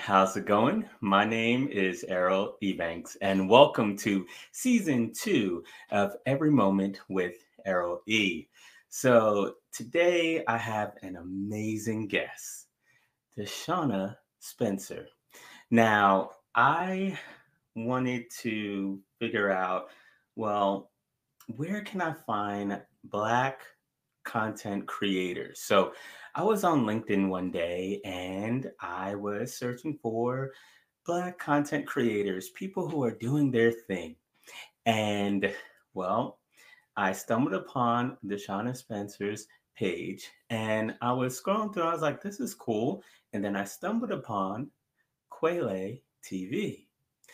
how's it going? My name is Errol Ebanks, and welcome to season 2 of Every Moment with Errol E. So, today I have an amazing guest, Deshauna Spencer. Now, I wanted to figure out, well, where can I find Black content creators? So I was on LinkedIn one day and I was searching for Black content creators, people who are doing their thing. And well, I stumbled upon Deshauna Spencer's page and I was scrolling through. I was like, this is cool. And then I stumbled upon Quele TV.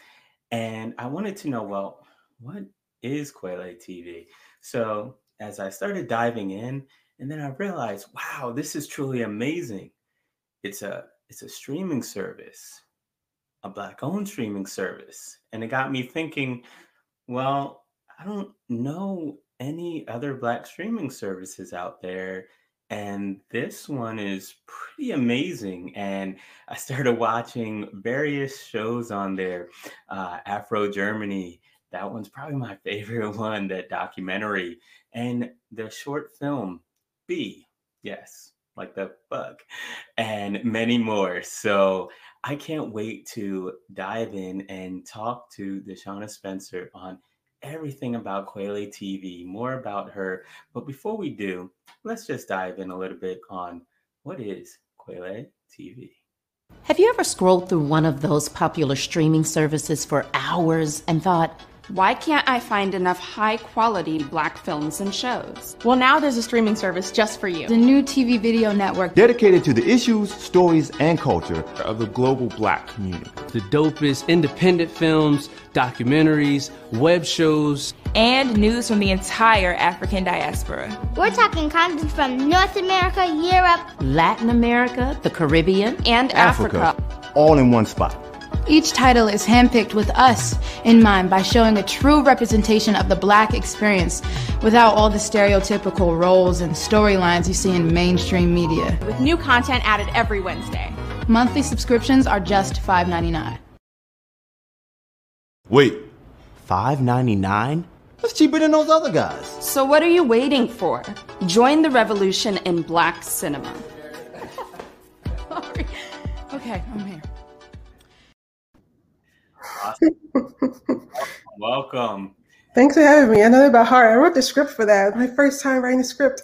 And I wanted to know, well, what is Quele TV? So as I started diving in, and then I realized, wow, this is truly amazing. It's a streaming service, a Black-owned streaming service. And it got me thinking, well, I don't know any other Black streaming services out there. And this one is pretty amazing. And I started watching various shows on there. Afro Germany, that one's probably my favorite one, that documentary. And the short film, B, yes, like the bug, and many more. So I can't wait to dive in and talk to Deshauna Spencer on everything about Quele TV, more about her. But before we do, let's just dive in a little bit on what is Quele TV. Have you ever scrolled through one of those popular streaming services for hours and thought, why can't I find enough high-quality Black films and shows? Well, now there's a streaming service just for you. The new TV video network dedicated to the issues, stories, and culture of the global Black community. The dopest independent films, documentaries, web shows, and news from the entire African diaspora. We're talking content from North America, Europe, Latin America, the Caribbean, and Africa. All in one spot. Each title is handpicked with us in mind by showing a true representation of the Black experience without all the stereotypical roles and storylines you see in mainstream media. With new content added every Wednesday. Monthly subscriptions are just $5.99. Wait, $5.99? That's cheaper than those other guys. So what are you waiting for? Join the revolution in Black cinema. Sorry. Okay, I'm here. Awesome. Welcome. Thanks for having me. I know that by heart. I wrote the script for that. My first time writing the script.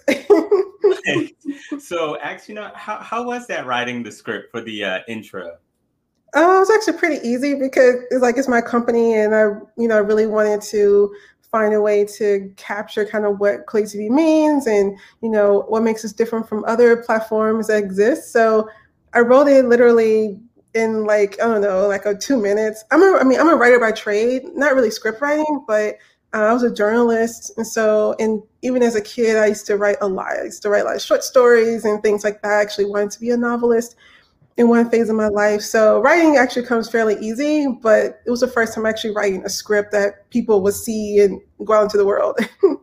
So, actually, how was that writing the script for the intro? It was actually pretty easy because it's my company, and I really wanted to find a way to capture kind of what Quele TV means, and what makes us different from other platforms that exist. So I wrote it literally in 2 minutes. I'm a writer by trade, not really script writing, but I was a journalist. And even as a kid, I used to write a lot. I used to write a lot of short stories and things like that. I actually wanted to be a novelist in one phase of my life. So writing actually comes fairly easy, but it was the first time actually writing a script that people would see and go out into the world.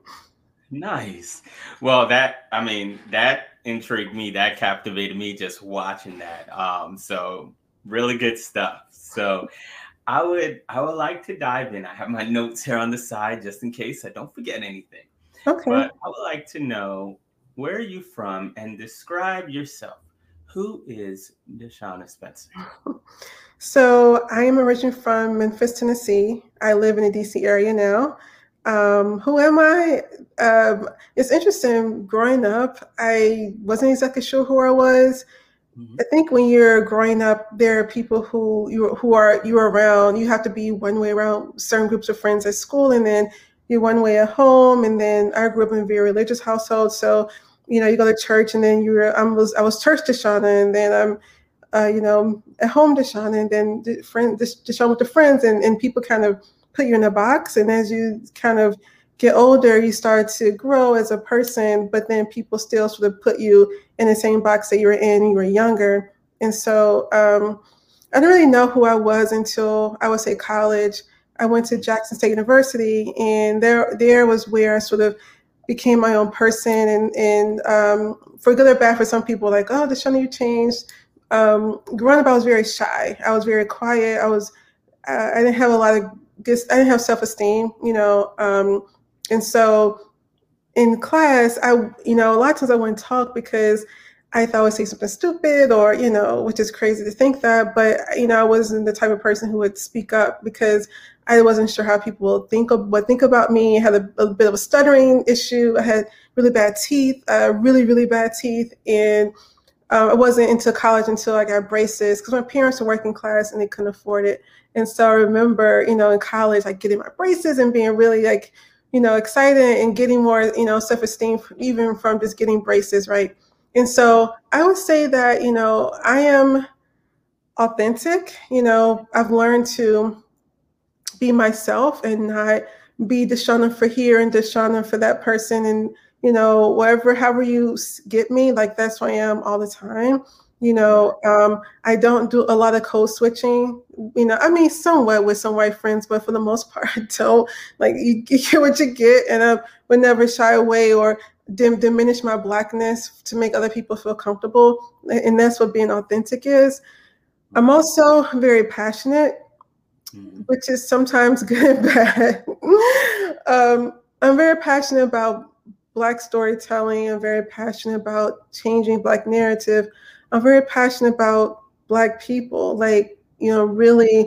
Nice. Well, that intrigued me. That captivated me just watching that. So really good stuff. So I would like to dive in. I have my notes here on the side just in case I don't forget anything. Okay. But I would like to know, where are you from, and describe yourself. Who is Deshauna Spencer? So I am originally from Memphis, Tennessee. I live in the DC area now. Who am I? It's interesting. Growing up, I wasn't exactly sure who I was. Mm-hmm. I think when you're growing up, there are people who you're around. You have to be one way around certain groups of friends at school, and then you're one way at home. And then I grew up in a very religious household, so you go to church, and then I was church Deshauna, and then I'm at home Deshauna, and then Deshauna with the friends, and people kind of put you in a box. And as you kind of get older, you start to grow as a person, but then people still sort of put you in the same box that you were in when you were younger. And so I didn't really know who I was until, I would say, college. I went to Jackson State University, and there was where I sort of became my own person. And for good or bad, for some people, like, oh, Deshauna, you changed. growing up, I was very shy. I was very quiet. I didn't have a lot of I didn't have self-esteem, and so in class, a lot of times I wouldn't talk because I thought I would say something stupid or, which is crazy to think that, but, I wasn't the type of person who would speak up because I wasn't sure how people would think about me. I had a bit of a stuttering issue. I had really bad teeth, really, really bad teeth. And I wasn't into college until I got braces because my parents were working class and they couldn't afford it. And so I remember, in college, like getting my braces and being really like, excited and getting more, self-esteem even from just getting braces, right? And so I would say that, I am authentic. I've learned to be myself and not be Deshauna for here and Deshauna for that person. And, however you get me, like that's who I am all the time. I don't do a lot of code switching, somewhat with some white friends, but for the most part, I don't. Like you get what you get, and I would never shy away or diminish my Blackness to make other people feel comfortable. And that's what being authentic is. I'm also very passionate, which is sometimes good and bad. I'm very passionate about Black storytelling. I'm very passionate about changing Black narrative. I'm very passionate about Black people, like, really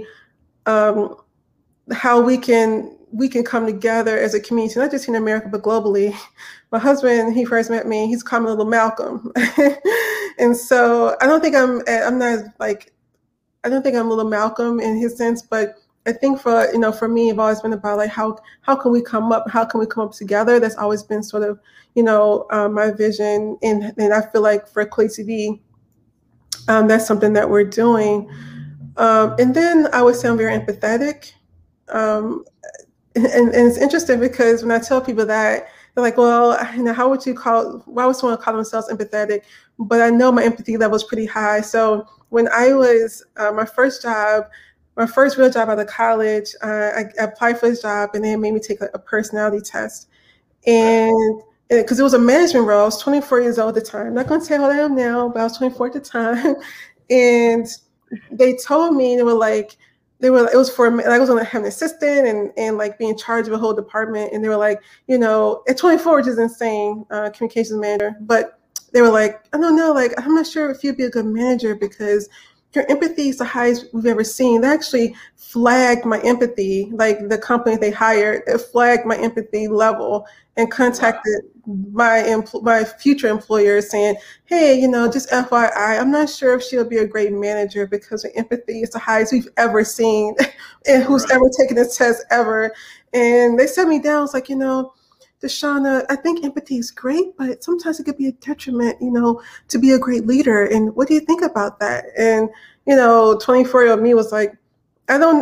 how we can come together as a community, not just in America, but globally. My husband, he first met me, he's called me Little Malcolm. And so I don't think I'm Little Malcolm in his sense, but I think for me, it's always been about like, how can we come up together? That's always been sort of, my vision. And I feel like for Equality TV, that's something that we're doing. And then I would say I'm very empathetic. And it's interesting because when I tell people that, they're like, well, why would someone call themselves empathetic? But I know my empathy level is pretty high. So when I was, my first real job out of college, I applied for this job and they made me take a personality test. And because it was a management role, I was 24 years old at the time. I'm not going to say how old I am now, but I was 24 at the time. And they told me, it was for, like, I was going to have an assistant and like be in charge of a whole department. And they were like, at 24, which is insane, communications manager. But they were like, I don't know, like, I'm not sure if you'd be a good manager because your empathy is the highest we've ever seen. They actually flagged my empathy, like the company they hired, it flagged my empathy level and contacted my future employer saying, hey, just FYI, I'm not sure if she'll be a great manager because her empathy is the highest we've ever seen and who's ever taken this test ever. And they set me down. It's like, Deshauna, I think empathy is great, but sometimes it could be a detriment, to be a great leader. And what do you think about that? And, 24-year-old me was like, I don't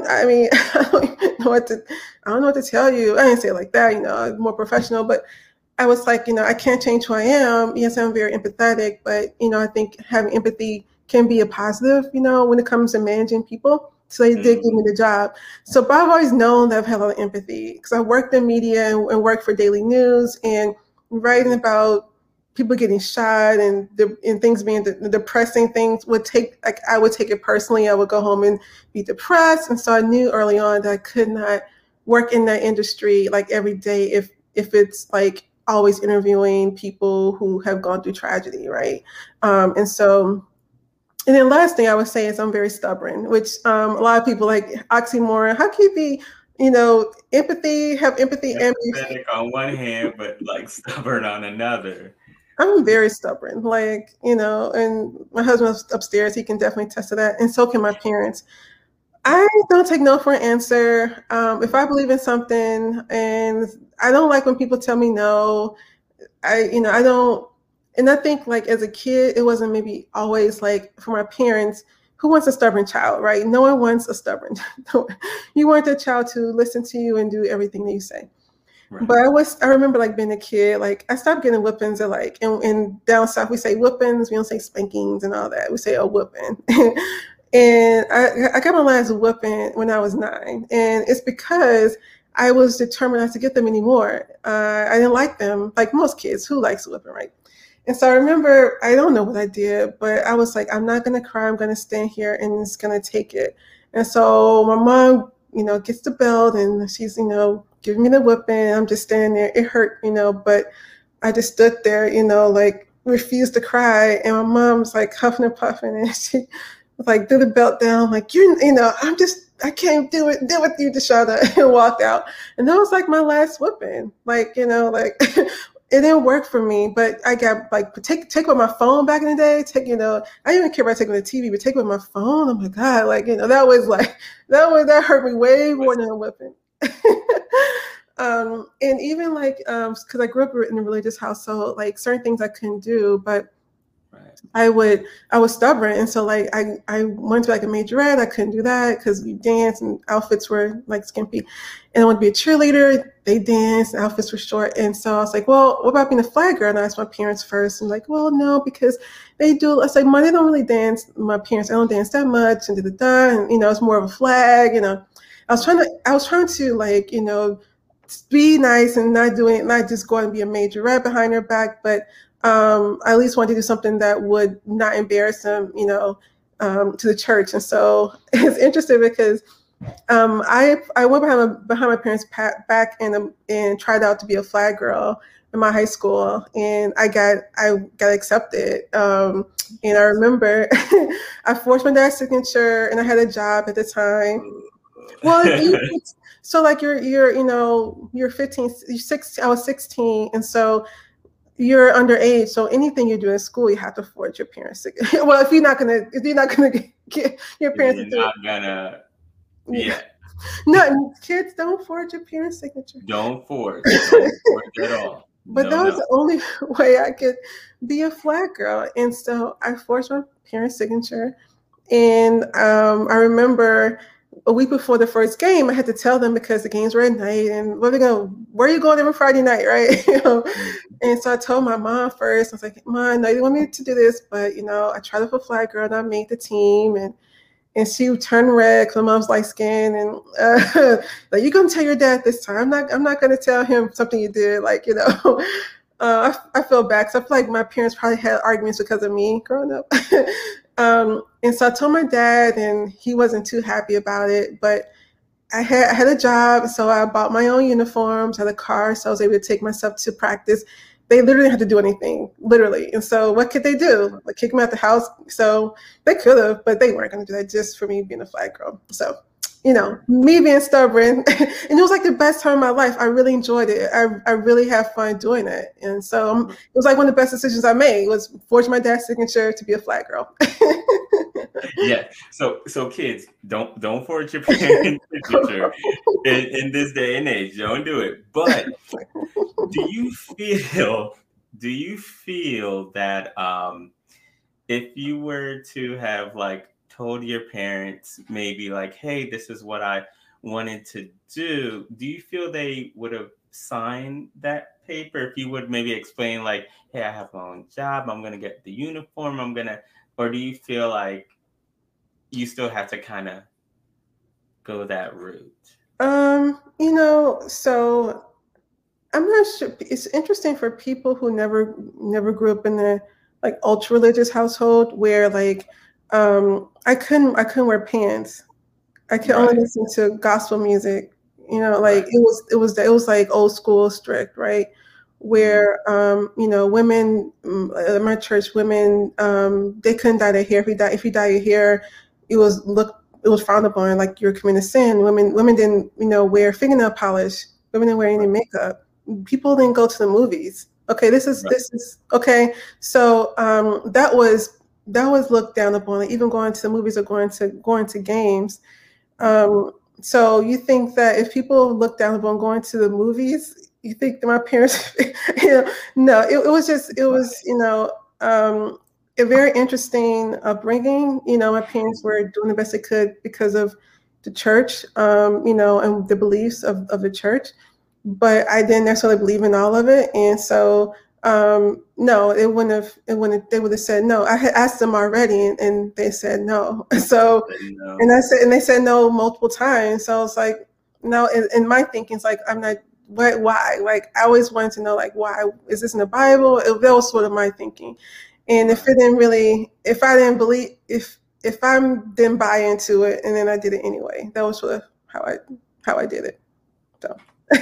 know what to tell you. I didn't say it like that, I'm more professional, but I was like, I can't change who I am. Yes, I'm very empathetic, but, I think having empathy can be a positive, when it comes to managing people. So they did give me the job. So, but I've always known that I've had a lot of empathy because I worked in media and worked for Daily News and writing about people getting shot and things being depressing things I would take it personally. I would go home and be depressed. And so I knew early on that I could not work in that industry like every day if it's like always interviewing people who have gone through tragedy, right? And then last thing I would say is I'm very stubborn, which a lot of people like oxymoron. How can you be, have empathy and be on one hand, but like stubborn on another? I'm very stubborn, like, and my husband's upstairs. He can definitely attest to that. And so can my parents. I don't take no for an answer. If I believe in something and I don't like when people tell me no, I don't. And I think like as a kid, it wasn't maybe always like for my parents, who wants a stubborn child, right? No one wants a stubborn. You want the child to listen to you and do everything that you say. Right. But I remember like being a kid, like I stopped getting whippings at like, in down south, we say whippings, we don't say spankings and all that. We say a whipping. And I got my last whipping when I was 9. And it's because I was determined not to get them anymore. I didn't like them, like most kids. Who likes whipping, right? And so I remember, I don't know what I did, but I was like, I'm not going to cry. I'm going to stand here and it's going to take it. And so my mom, gets the belt and she's, giving me the whipping. I'm just standing there. It hurt, but I just stood there, like refused to cry. And my mom's like huffing and puffing and she was like, threw the belt down, like, I can't do it with you, Deshawna, and walked out. And that was like my last whipping. Like, it didn't work for me, but I got like take with my phone back in the day. I didn't even care about taking the TV, but take with my phone. Oh my God, like that hurt me way more than a whipping. And even like because I grew up in a religious household, like certain things I couldn't do, but I was stubborn, and so like I wanted to be like a majorette. I couldn't do that because we danced and outfits were like skimpy, and I wanted to be a cheerleader. They danced and outfits were short, and so I was like, well, what about being a flag girl? And I asked my parents first, and like, well, no, because they do. I was like, they don't really dance. My parents, I don't dance that much, and and it's more of a flag. I was trying to like be nice and not just go and be a majorette behind their back, but I at least wanted to do something that would not embarrass them, to the church. And so it's interesting because I went behind my parents' back and tried out to be a flag girl in my high school, and I got accepted. And I remember I forged my dad's signature, and I had a job at the time. Well, so like you're 15, you're 16. I was 16, and so you're underage, so anything you do in school, you have to forge your parents' signature. Well, if you're not gonna get your parents, you're not gonna. Yeah. No, kids, don't forge your parents' signature. Don't forge. Don't forge at all. But that was the only way I could be a flag girl, and so I forged my parents' signature. And I remember a week before the first game, I had to tell them because the games were at night, and where are you going every Friday night, right? And so I told my mom first. I was like, Mom, no, you want me to do this, but I tried out for flag girl, and I made the team, and she turned red because my mom's light skinned, and like, you're gonna tell your dad this time. I'm not gonna tell him something you did, like I feel bad because I feel like my parents probably had arguments because of me growing up. And so I told my dad, and he wasn't too happy about it, but I had a job, so I bought my own uniforms, had a car, so I was able to take myself to practice. They literally didn't have to do anything, literally. And so what could they do? Like kick me out the house? So they could have, but they weren't going to do that just for me being a flag girl. So, me being stubborn, and it was like the best time of my life. I really enjoyed it. I really had fun doing it. And so it was like one of the best decisions I made was forging my dad's signature to be a flag girl. Yeah. So kids, don't forge your parents' signature in this day and age. Don't do it. But do you feel that if you were to have like told your parents maybe like, hey, this is what I wanted to do you feel they would have signed that paper if you would maybe explain like, hey, I have my own job, I'm gonna get the uniform, or do you feel like you still have to kind of go that route? So I'm not sure. It's interesting for people who never grew up in a like ultra religious household where like I couldn't wear pants. I could only listen to gospel music. Like it was like old school strict, right? Where women at my church, women they couldn't dye their hair. If you dye your hair, it was frowned upon, like you're committing a sin. Women didn't wear fingernail polish. Women didn't wear any makeup. People didn't go to the movies. Okay, this is okay. So that was looked down upon. Like even going to the movies or going to games. So you think that if people look down upon going to the movies, you think that my parents, no, it was a very interesting upbringing. My parents were doing the best they could because of the church, and the beliefs of the church, but I didn't necessarily believe in all of it. And so, no, they would have said no. I had asked them already and they said no. So, and they said no multiple times. So I was like, no, in my thinking, it's like, I'm not why? Like, I always wanted to know, like, why is this in the Bible? That was sort of my thinking. And if I didn't buy into it, and then I did it anyway. That was sort of how I did it. So.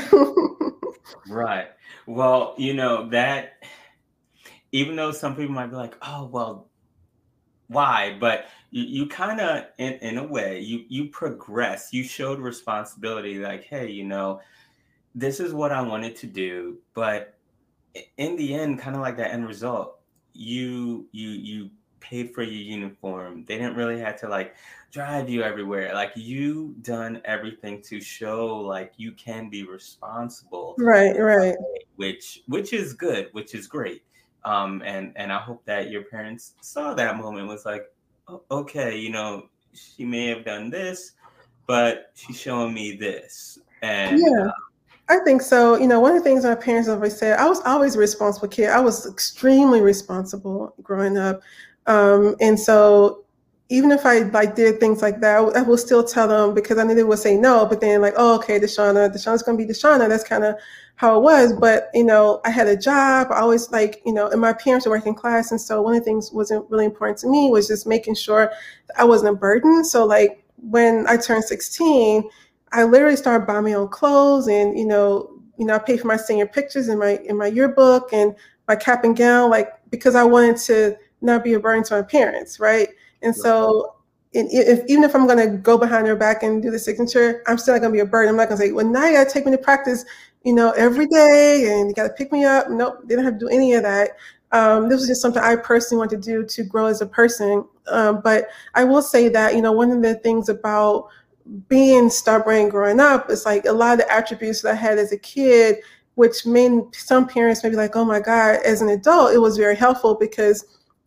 Right. Well, that, even though some people might be like, oh, well, why? But you kind of, in a way, you progress. You showed responsibility, like, hey, this is what I wanted to do. But in the end, kind of like the end result, you paid for your uniform. They didn't really have to like drive you everywhere. Like, you done everything to show like you can be responsible. Right. Which is good, which is great. And I hope that your parents saw that moment, was like, oh, okay, she may have done this, but she's showing me this. And yeah. I think so. One of the things my parents always said, I was always a responsible kid. I was extremely responsible growing up. And so even if I did things like that, I will still tell them, because I knew they would say no, but then like, oh, okay, Deshauna, Deshaun's going to be Deshauna. That's kind of how it was. But, I had a job. I always and my parents were working class. And so one of the things wasn't really important to me was just making sure that I wasn't a burden. So like when I turned 16, I literally started buying my own clothes, and I paid for my senior pictures in my yearbook and my cap and gown, like, because I wanted to not be a burden to my parents, right? And so, even if I'm going to go behind their back and do the signature, I'm still not going to be a burden. I'm not going to say, well, now you got to take me to practice, every day, and you got to pick me up. Nope, they don't have to do any of that. This was just something I personally want to do to grow as a person. But I will say that, one of the things about being stubborn growing up is like a lot of the attributes that I had as a kid, which made some parents maybe like, oh my God, as an adult, it was very helpful because,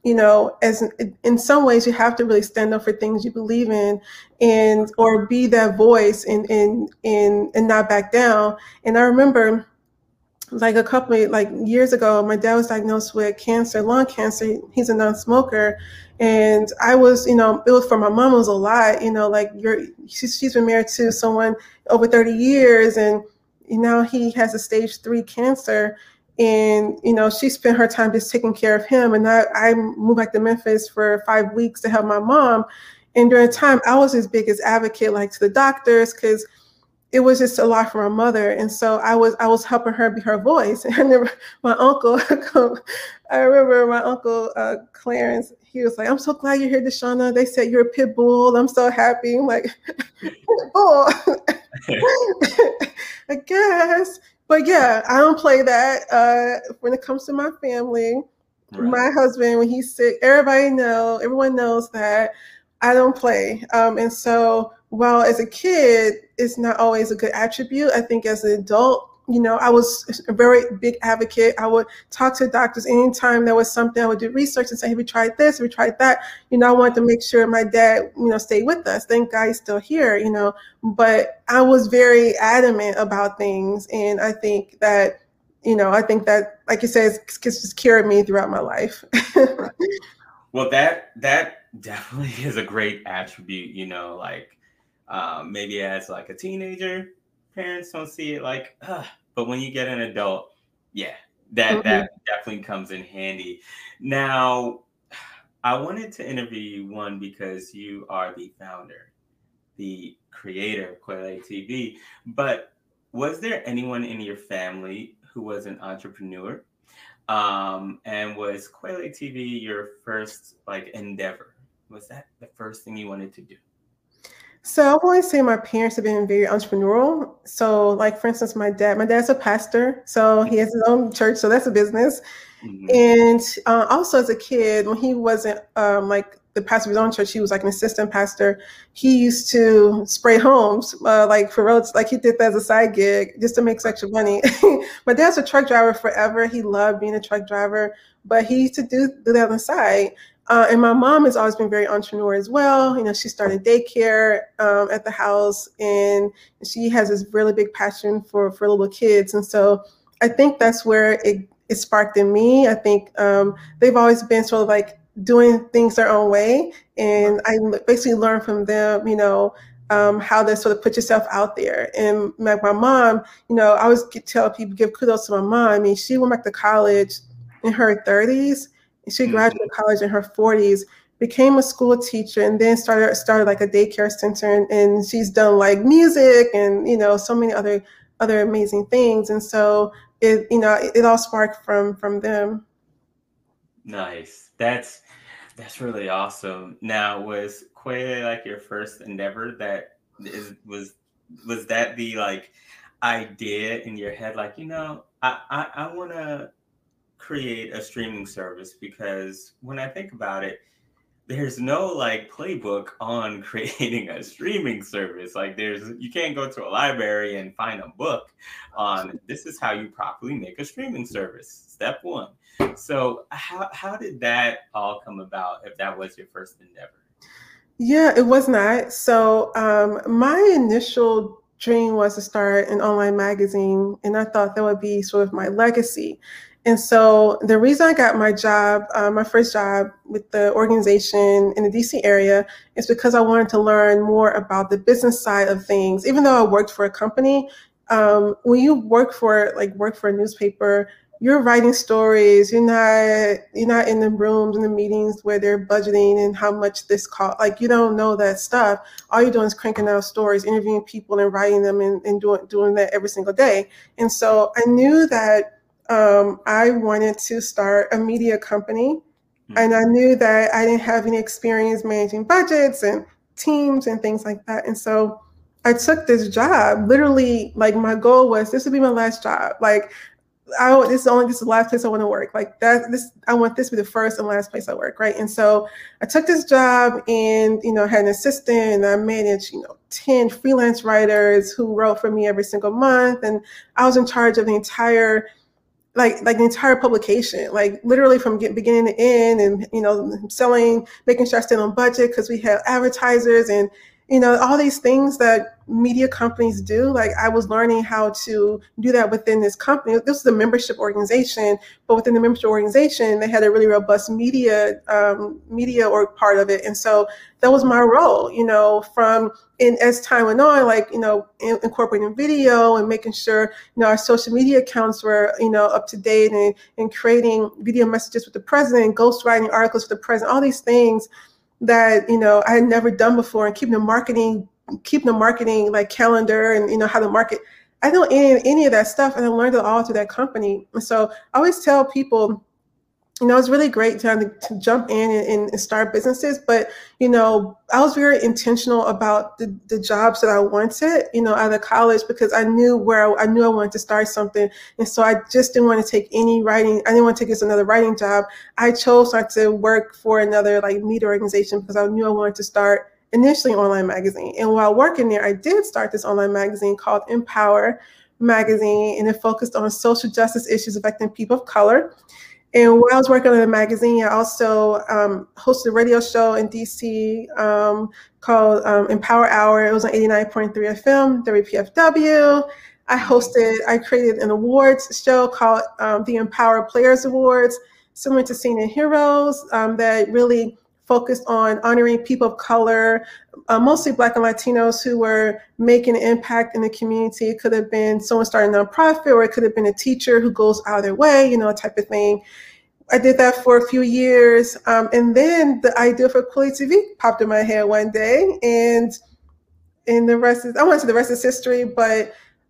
in some ways you have to really stand up for things you believe in, and or be that voice and not back down. And I remember like a couple of years ago, my dad was diagnosed with cancer, lung cancer. He's a non-smoker. And I was, it was for my mom, it was a lot, she's been married to someone over 30 years, and now he has a stage 3 cancer. And, she spent her time just taking care of him. And I moved back to Memphis for 5 weeks to help my mom. And during the time, I was his biggest advocate, like to the doctors, because it was just a lot for my mother. And so I was helping her be her voice. And I remember my uncle, Clarence, he was like, I'm so glad you're here, Deshauna. They said you're a pit bull. I'm so happy. I'm like, pit bull. I guess. But yeah, I don't play that when it comes to my family. Right. My husband, when he's sick, everyone knows that I don't play. And so while as a kid, it's not always a good attribute, I think as an adult, I was a very big advocate. I would talk to doctors anytime there was something. I would do research and say, have we tried this? Have we tried that? I wanted to make sure my dad, stayed with us. Thank God he's still here, but I was very adamant about things. And I think that, like you said, it's just carried me throughout my life. Well, that definitely is a great attribute, maybe as like a teenager, parents don't see it like, but when you get an adult, yeah, that definitely comes in handy. Now, I wanted to interview you, one, because you are the founder, the creator of Quayle TV, but was there anyone in your family who was an entrepreneur? And was Quayle TV your first endeavor? Was that the first thing you wanted to do? So I want to say my parents have been very entrepreneurial. So for instance, my dad's a pastor, so he has his own church, so that's a business. Mm-hmm. And also as a kid, when he wasn't the pastor of his own church, he was an assistant pastor. He used to spray homes for roads, he did that as a side gig just to make extra money. My dad's a truck driver forever. He loved being a truck driver, but he used to do that on the side. And my mom has always been very entrepreneurial as well. She started daycare at the house, and she has this really big passion for little kids. And so I think that's where it sparked in me. I think they've always been sort of doing things their own way. And I basically learned from them, how to sort of put yourself out there. And like my mom, I always tell people, give kudos to my mom. I mean, she went back to college in her 30s. She graduated college in her 40s, became a school teacher, and then started like a daycare center. And she's done like music and, so many other amazing things. And so it all sparked from them. Nice. That's really awesome. Now, was Kwele like your first endeavor? Was that the like idea in your head? Like, I want to create a streaming service, because when I think about it, there's no like playbook on creating a streaming service. Like you can't go to a library and find a book on this is how you properly make a streaming service. Step one. So how did that all come about, if that was your first endeavor? Yeah, it was not. So my initial dream was to start an online magazine, and I thought that would be sort of my legacy. And so the reason I got my job, my first job with the organization in the DC area, is because I wanted to learn more about the business side of things. Even though I worked for a company, when you work for a newspaper, you're writing stories. You're not in the rooms, in the meetings where they're budgeting and how much this cost. Like, you don't know that stuff. All you're doing is cranking out stories, interviewing people and writing them and doing that every single day. And so I knew that I wanted to start a media company, and I knew that I didn't have any experience managing budgets and teams and things like that. And so I took this job. Literally, like, my goal was this would be my last job. Like, this is the last place I want to work. Like that, I want this to be the first and last place I work, right? And so I took this job, and had an assistant, and I managed 10 freelance writers who wrote for me every single month, and I was in charge of the entire the entire publication, like literally from beginning to end, and selling, making sure I stayed on budget because we had advertisers and all these things that media companies do. Like, I was learning how to do that within this company. This is a membership organization, but within the membership organization, they had a really robust media or part of it. And so that was my role, as time went on, incorporating video and making sure, our social media accounts were, up to date, and creating video messages with the president, ghostwriting articles for the president, all these things that I had never done before, and keeping the marketing like calendar and how to market. I don't know any of that stuff, and I learned it all through that company. And so I always tell people, it's really great to jump in and start businesses, but I was very intentional about the jobs that I wanted, out of college, because I knew I wanted to start something. And so I just didn't want to take any writing. I didn't want to take another writing job. I chose not to work for another media organization, because I knew I wanted to start initially an online magazine. And while working there, I did start this online magazine called Empower Magazine, and it focused on social justice issues affecting people of color. And while I was working on the magazine, I also hosted a radio show in DC called Empower Hour. It was on 89.3 FM, WPFW. I created an awards show called the Empower Players Awards, similar to Senior Heroes, that really focused on honoring people of color, mostly Black and Latinos, who were making an impact in the community. It could have been someone starting a nonprofit, or it could have been a teacher who goes out of their way, type of thing. I did that for a few years. And then the idea for Kwele TV popped in my head one day, and the rest is history. But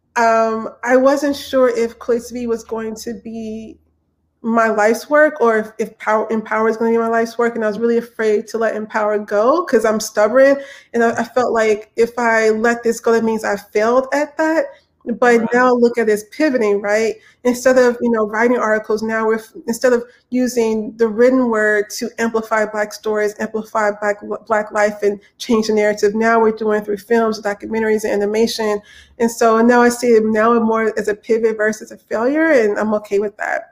I wasn't sure if Kwele TV was going to be my life's work, or if Empower is going to be my life's work. And I was really afraid to let Empower go, because I'm stubborn, and I felt like if I let this go, that means I failed at that. But right. Now look at this pivoting, right? Instead of writing articles, now instead of using the written word to amplify Black stories, amplify Black life, and change the narrative, now we're doing it through films, documentaries, and animation. And so now I see it now more as a pivot versus a failure, and I'm okay with that.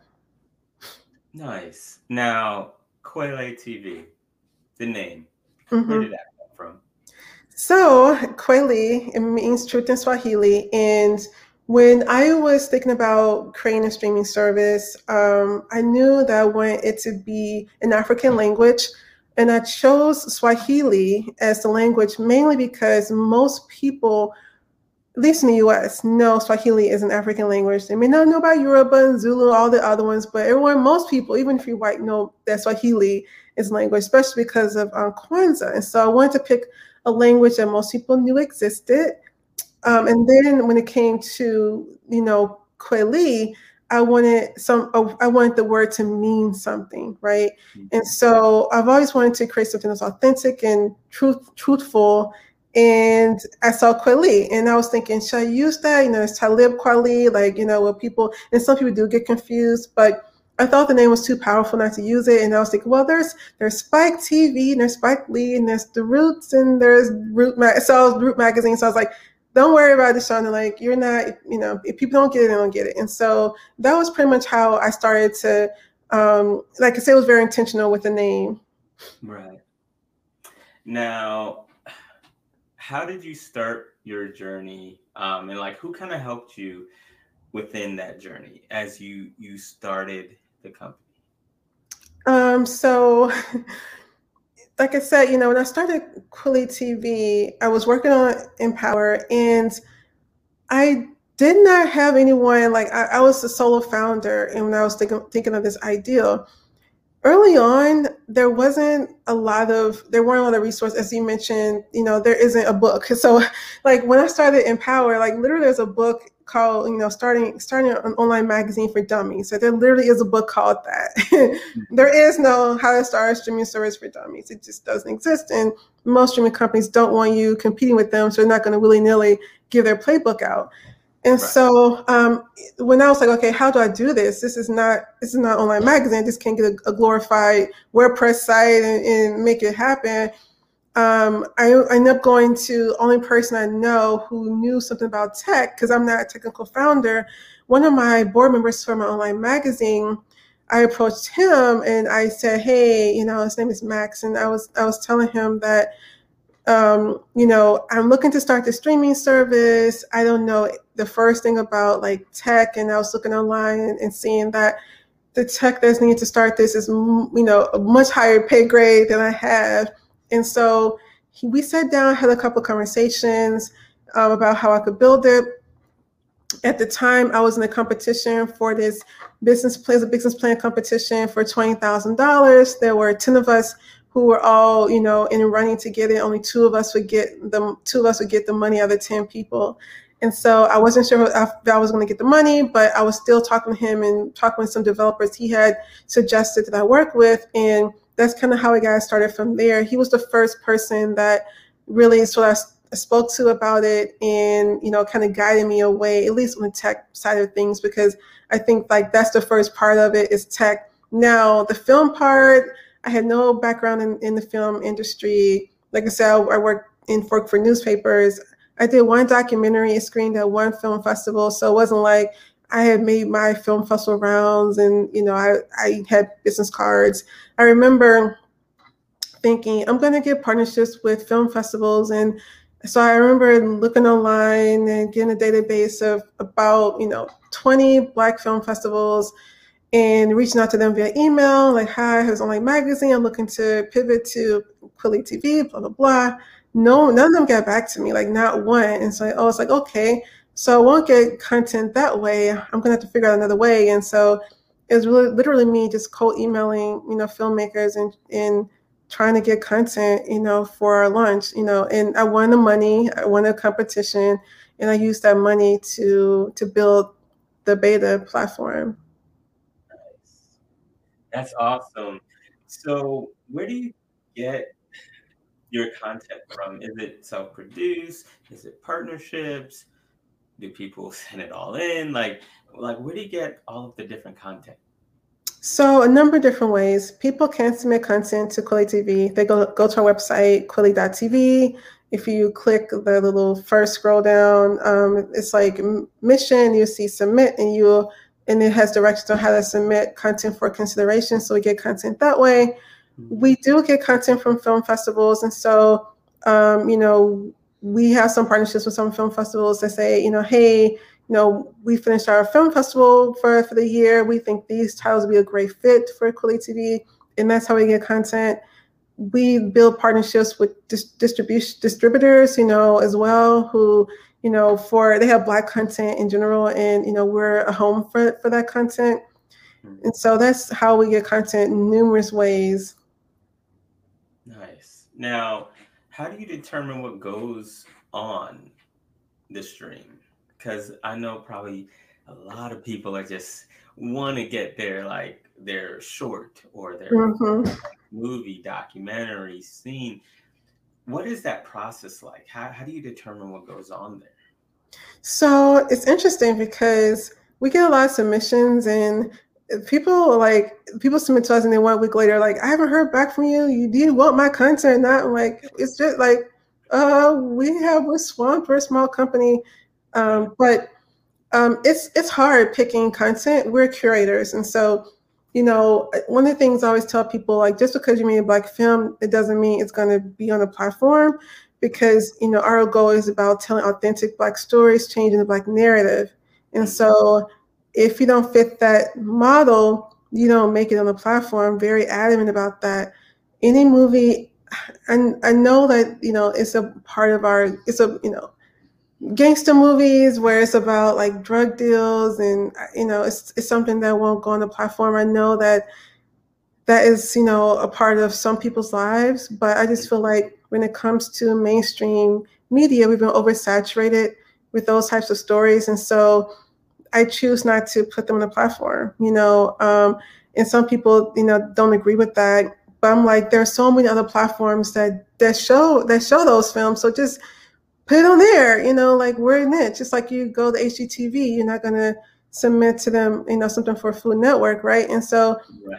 Nice. Now, Kwele TV, the name, mm-hmm. Where did that come from? So Kwele, it means truth in Swahili. And when I was thinking about creating a streaming service, I knew that I wanted it to be an African language. And I chose Swahili as the language mainly because most people, at least in the US, know Swahili is an African language. They may not know about Yoruba and Zulu, all the other ones, but most people, even if you're white, know that Swahili is language, especially because of Kwanzaa. And so I wanted to pick a language that most people knew existed. And then when it came to, Kweli, I wanted the word to mean something, right? And so I've always wanted to create something that's authentic and truthful. And I saw Kweli, and I was thinking, should I use that? It's Talib Kweli, where people, and some people do get confused, but I thought the name was too powerful not to use it. And I was thinking, well, there's Spike TV, and there's Spike Lee, and there's The Roots, and there's Root Magazine. So I was like, don't worry about it, Shauna. You're not, if people don't get it, they don't get it. And so that was pretty much how I started to, like I said, it was very intentional with the name. Right. Now, how did you start your journey? And who kind of helped you within that journey as you started the company? So like I said, when I started Kweli TV, I was working on Empower, and I did not have anyone, I was the solo founder, and when I was thinking of this idea, early on, there weren't a lot of resources, as you mentioned, there isn't a book. So when I started Empower, literally there's a book called, starting an online magazine for dummies. So there literally is a book called that. There is no how to start a streaming service for dummies. It just doesn't exist. And most streaming companies don't want you competing with them. So they're not going to willy-nilly give their playbook out. And so when I was like, okay, how do I do this? This is not online magazine. I just can't get a glorified WordPress site and make it happen. I ended up going to the only person I know who knew something about tech, because I'm not a technical founder. One of my board members for my online magazine, I approached him and I said, hey, his name is Max. And I was telling him that, I'm looking to start the streaming service. I don't know the first thing about tech. And I was looking online and seeing that the tech that's needed to start this is, a much higher pay grade than I have. And so we sat down, had a couple of conversations about how I could build it. At the time, I was in a competition for this business plan competition for $20,000. There were 10 of us who were all, in running to get it. Only two of us would get the money out of 10 people. And so I wasn't sure if I was going to get the money, but I was still talking to him and talking with some developers he had suggested that I work with. And that's kind of how I got started from there. He was the first person that really sort of spoke to about it and, kind of guided me away, at least on the tech side of things, because I think that's the first part of it is tech. Now, the film part, I had no background in the film industry. Like I said, I worked for newspapers. I did one documentary, screened at one film festival. So it wasn't like I had made my film festival rounds and, I had business cards. I remember thinking, I'm going to get partnerships with film festivals. And so I remember looking online and getting a database of about, 20 Black film festivals and reaching out to them via email, hi, here's online magazine. I'm looking to pivot to Kweli TV, blah, blah, blah. No, none of them got back to me, not one. And so I was like, okay, so I won't get content that way. I'm going to have to figure out another way. And so it was really literally me just cold emailing, filmmakers and trying to get content, for our launch, and I won the money, I won a competition, and I used that money to build the beta platform. Nice. That's awesome. So where do you get your content from? Is it self-produced? Is it partnerships? Do people send it all in? Where do you get all of the different content? So a number of different ways. People can submit content to Kweli TV. They go to our website, kweli.tv. If you click the little first scroll down, it's mission, you see submit, and it has directions on how to submit content for consideration. So we get content that way. We do get content from film festivals. And so, we have some partnerships with some film festivals that say, hey, we finished our film festival for the year. We think these titles would be a great fit for Kweli TV. And that's how we get content. we build partnerships with distributors, as well, who, they have Black content in general, and, we're a home for that content. And so that's how we get content in numerous ways. Nice. Now, how do you determine what goes on the stream? Because I know probably a lot of people are just want to get their short or their movie, documentary, scene. What is that process like? How do you determine what goes on there? So it's interesting because we get a lot of submissions, and people submit to us and then 1 week later, like, I haven't heard back from you. Do you want my content or not? I'm like, it's just like, we're swamped, we're a small company. But it's hard picking content. We're curators. And so, one of the things I always tell people, like, just because you made a Black film, it doesn't mean it's going to be on the platform, because, our goal is about telling authentic Black stories, changing the Black narrative. And so if you don't fit that model, you don't make it on the platform. Very adamant about that. Any movie, and I know that, it's a part of gangster movies where it's about like drug deals, and it's something that won't go on the platform. I know that is a part of some people's lives, but I just feel like when it comes to mainstream media, we've been oversaturated with those types of stories, and so I choose not to put them on the platform. And some people don't agree with that, but I'm like, there are so many other platforms that show those films, so just put it on there, like, we're in it. Just like you go to HGTV, you're not going to submit to them, something for Food Network, right? And so,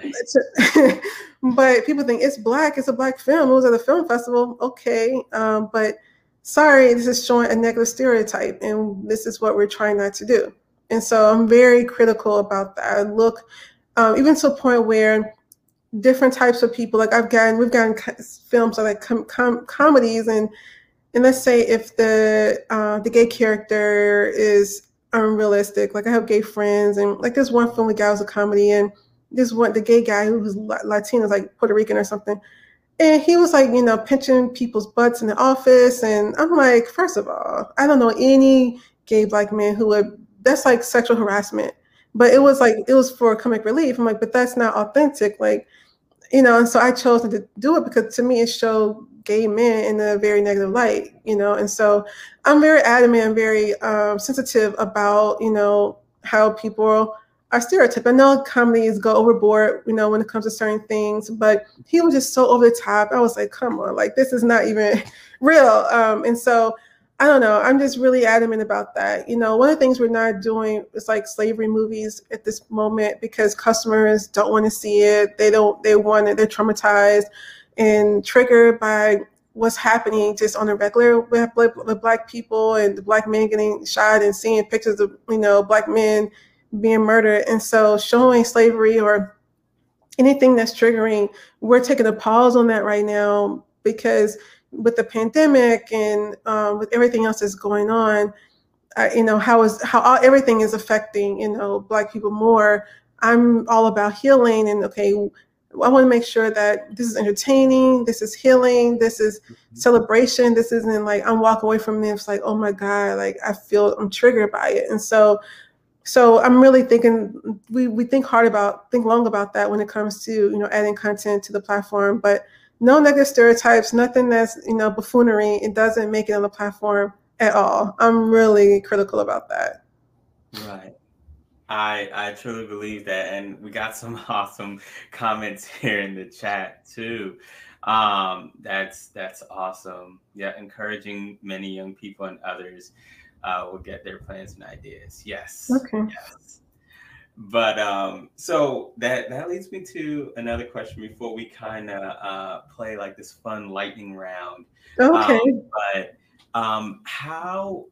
but people think it's Black, it's a Black film. It was at the film festival. Okay. But sorry, this is showing a negative stereotype, and this is what we're trying not to do. And so I'm very critical about that. I look, even to a point where different types of people, like we've gotten films like comedies, and let's say if the gay character is unrealistic, like I have gay friends, and like this one film, the guy was a comedy, and the gay guy who was Latino, like Puerto Rican or something, and he was like, pinching people's butts in the office, and I'm like, first of all, I don't know any gay Black man who would. That's like sexual harassment, but it was for comic relief. I'm like, but that's not authentic, like, and so I chose to do it because to me it showed gay men in a very negative light, and so I'm very adamant and very sensitive about, how people are stereotyped. I know comedies go overboard, when it comes to certain things, but he was just so over the top. I was like, come on, like, this is not even real. And so I don't know. I'm just really adamant about that. One of the things we're not doing is like slavery movies at this moment because customers don't want to see it. They want it. They're traumatized and triggered by what's happening just on a regular with Black people and the Black men getting shot and seeing pictures of, Black men being murdered. And so showing slavery or anything that's triggering, we're taking a pause on that right now because with the pandemic and with everything else that's going on, how everything is affecting, Black people more. I'm all about healing, and okay, I want to make sure that this is entertaining, this is healing, this is celebration. This isn't like I'm walking away from this like, oh my God, like I'm triggered by it. And so I'm really thinking, we think long about that when it comes to, adding content to the platform, but no negative stereotypes, nothing that's, buffoonery. It doesn't make it on the platform at all. I'm really critical about that. Right. I truly believe that. And we got some awesome comments here in the chat too. That's awesome. Yeah. Encouraging many young people and others will get their plans and ideas. Yes. Okay. Yes. But so that leads me to another question before we kind of play like this fun lightning round. Okay. But how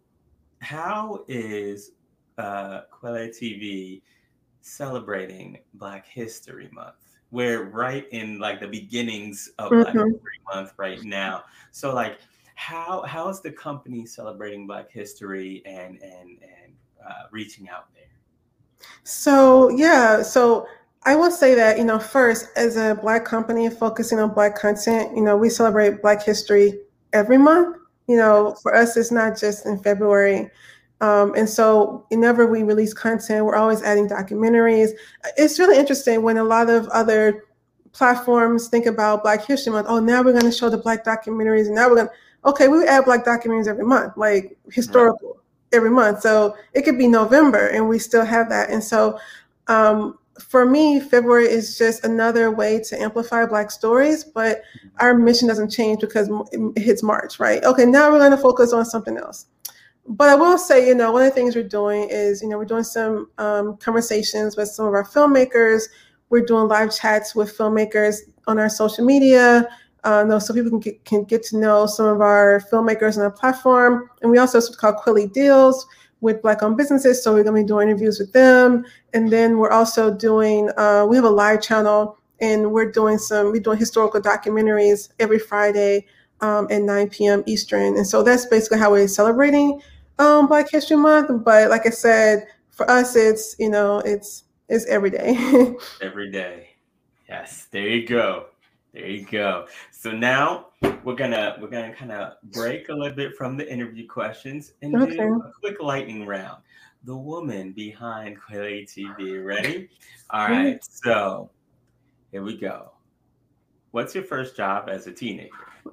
is Kwele TV celebrating Black History Month? We're right in like the beginnings of Black History Month right now. So like how is the company celebrating Black history and reaching out there? So I will say that, first, as a Black company focusing on Black content, we celebrate Black history every month. For us, it's not just in February. And so whenever we release content, we're always adding documentaries. It's really interesting when a lot of other platforms think about Black History Month. Oh, now we're going to show the Black documentaries. And now we're going to, okay, we add Black documentaries every month, like historical every month. So it could be November and we still have that. And so for me, February is just another way to amplify Black stories, but our mission doesn't change because it hits March, right? Okay, now we're going to focus on something else. But I will say, one of the things we're doing is, we're doing some conversations with some of our filmmakers. We're doing live chats with filmmakers on our social media, so people can get to know some of our filmmakers on our platform. And we also have something called Quilly Deals with Black-owned businesses, so we're going to be doing interviews with them. And then we're also doing, we have a live channel, and we're doing historical documentaries every Friday at 9 p.m. Eastern. And so that's basically how we're celebrating Black History Month. But like I said, for us, it's every day. Every day. Yes, there you go. There you go. So now we're gonna kind of break a little bit from the interview questions and do a quick lightning round. The woman behind Quilly TV. Ready? All right. So here we go. What's your first job as a teenager?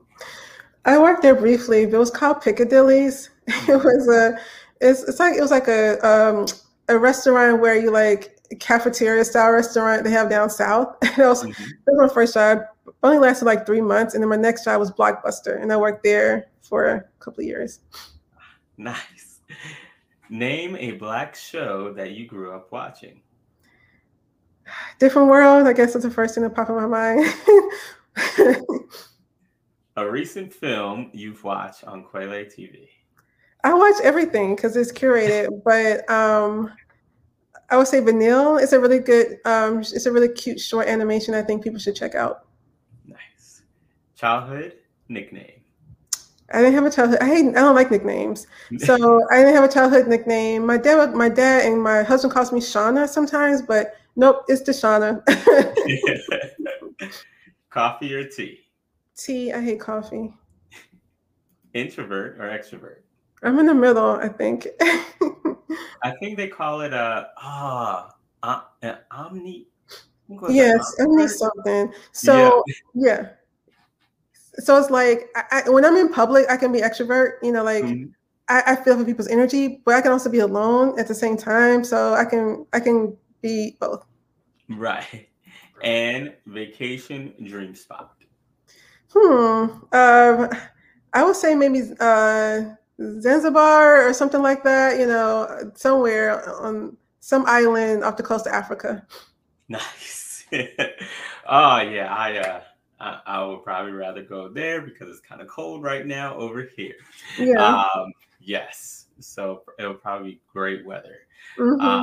I worked there briefly. It was called Piccadilly's. It was like a restaurant where you like cafeteria style restaurant they have down south. That was my first job. Only lasted like 3 months, and then my next job was Blockbuster, and I worked there for a couple of years. Nice. Name a Black show that you grew up watching. Different World, I guess that's the first thing that popped in my mind. A recent film you've watched on Quilly TV. I watch everything because it's curated, but I would say Vanille is a really good, it's a really cute short animation I think people should check out. Nice. Childhood nickname. I didn't have a childhood. I don't like nicknames. So I didn't have a childhood nickname. My dad and my husband calls me Shauna sometimes, but nope, it's Deshauna. Coffee or tea? Tea. I hate coffee. Introvert or extrovert? I'm in the middle, I think. I think they call it omni. Yes, omni something. So yeah. So it's like when I'm in public, I can be extrovert. I feel for people's energy, but I can also be alone at the same time. So I can be both. Right. And vacation dream spot. I would say maybe Zanzibar or something like that, somewhere on some island off the coast of Africa. Nice. Oh yeah, I would probably rather go there because it's kind of cold right now over here. Yeah. Yes. So it'll probably be great weather. Mm-hmm.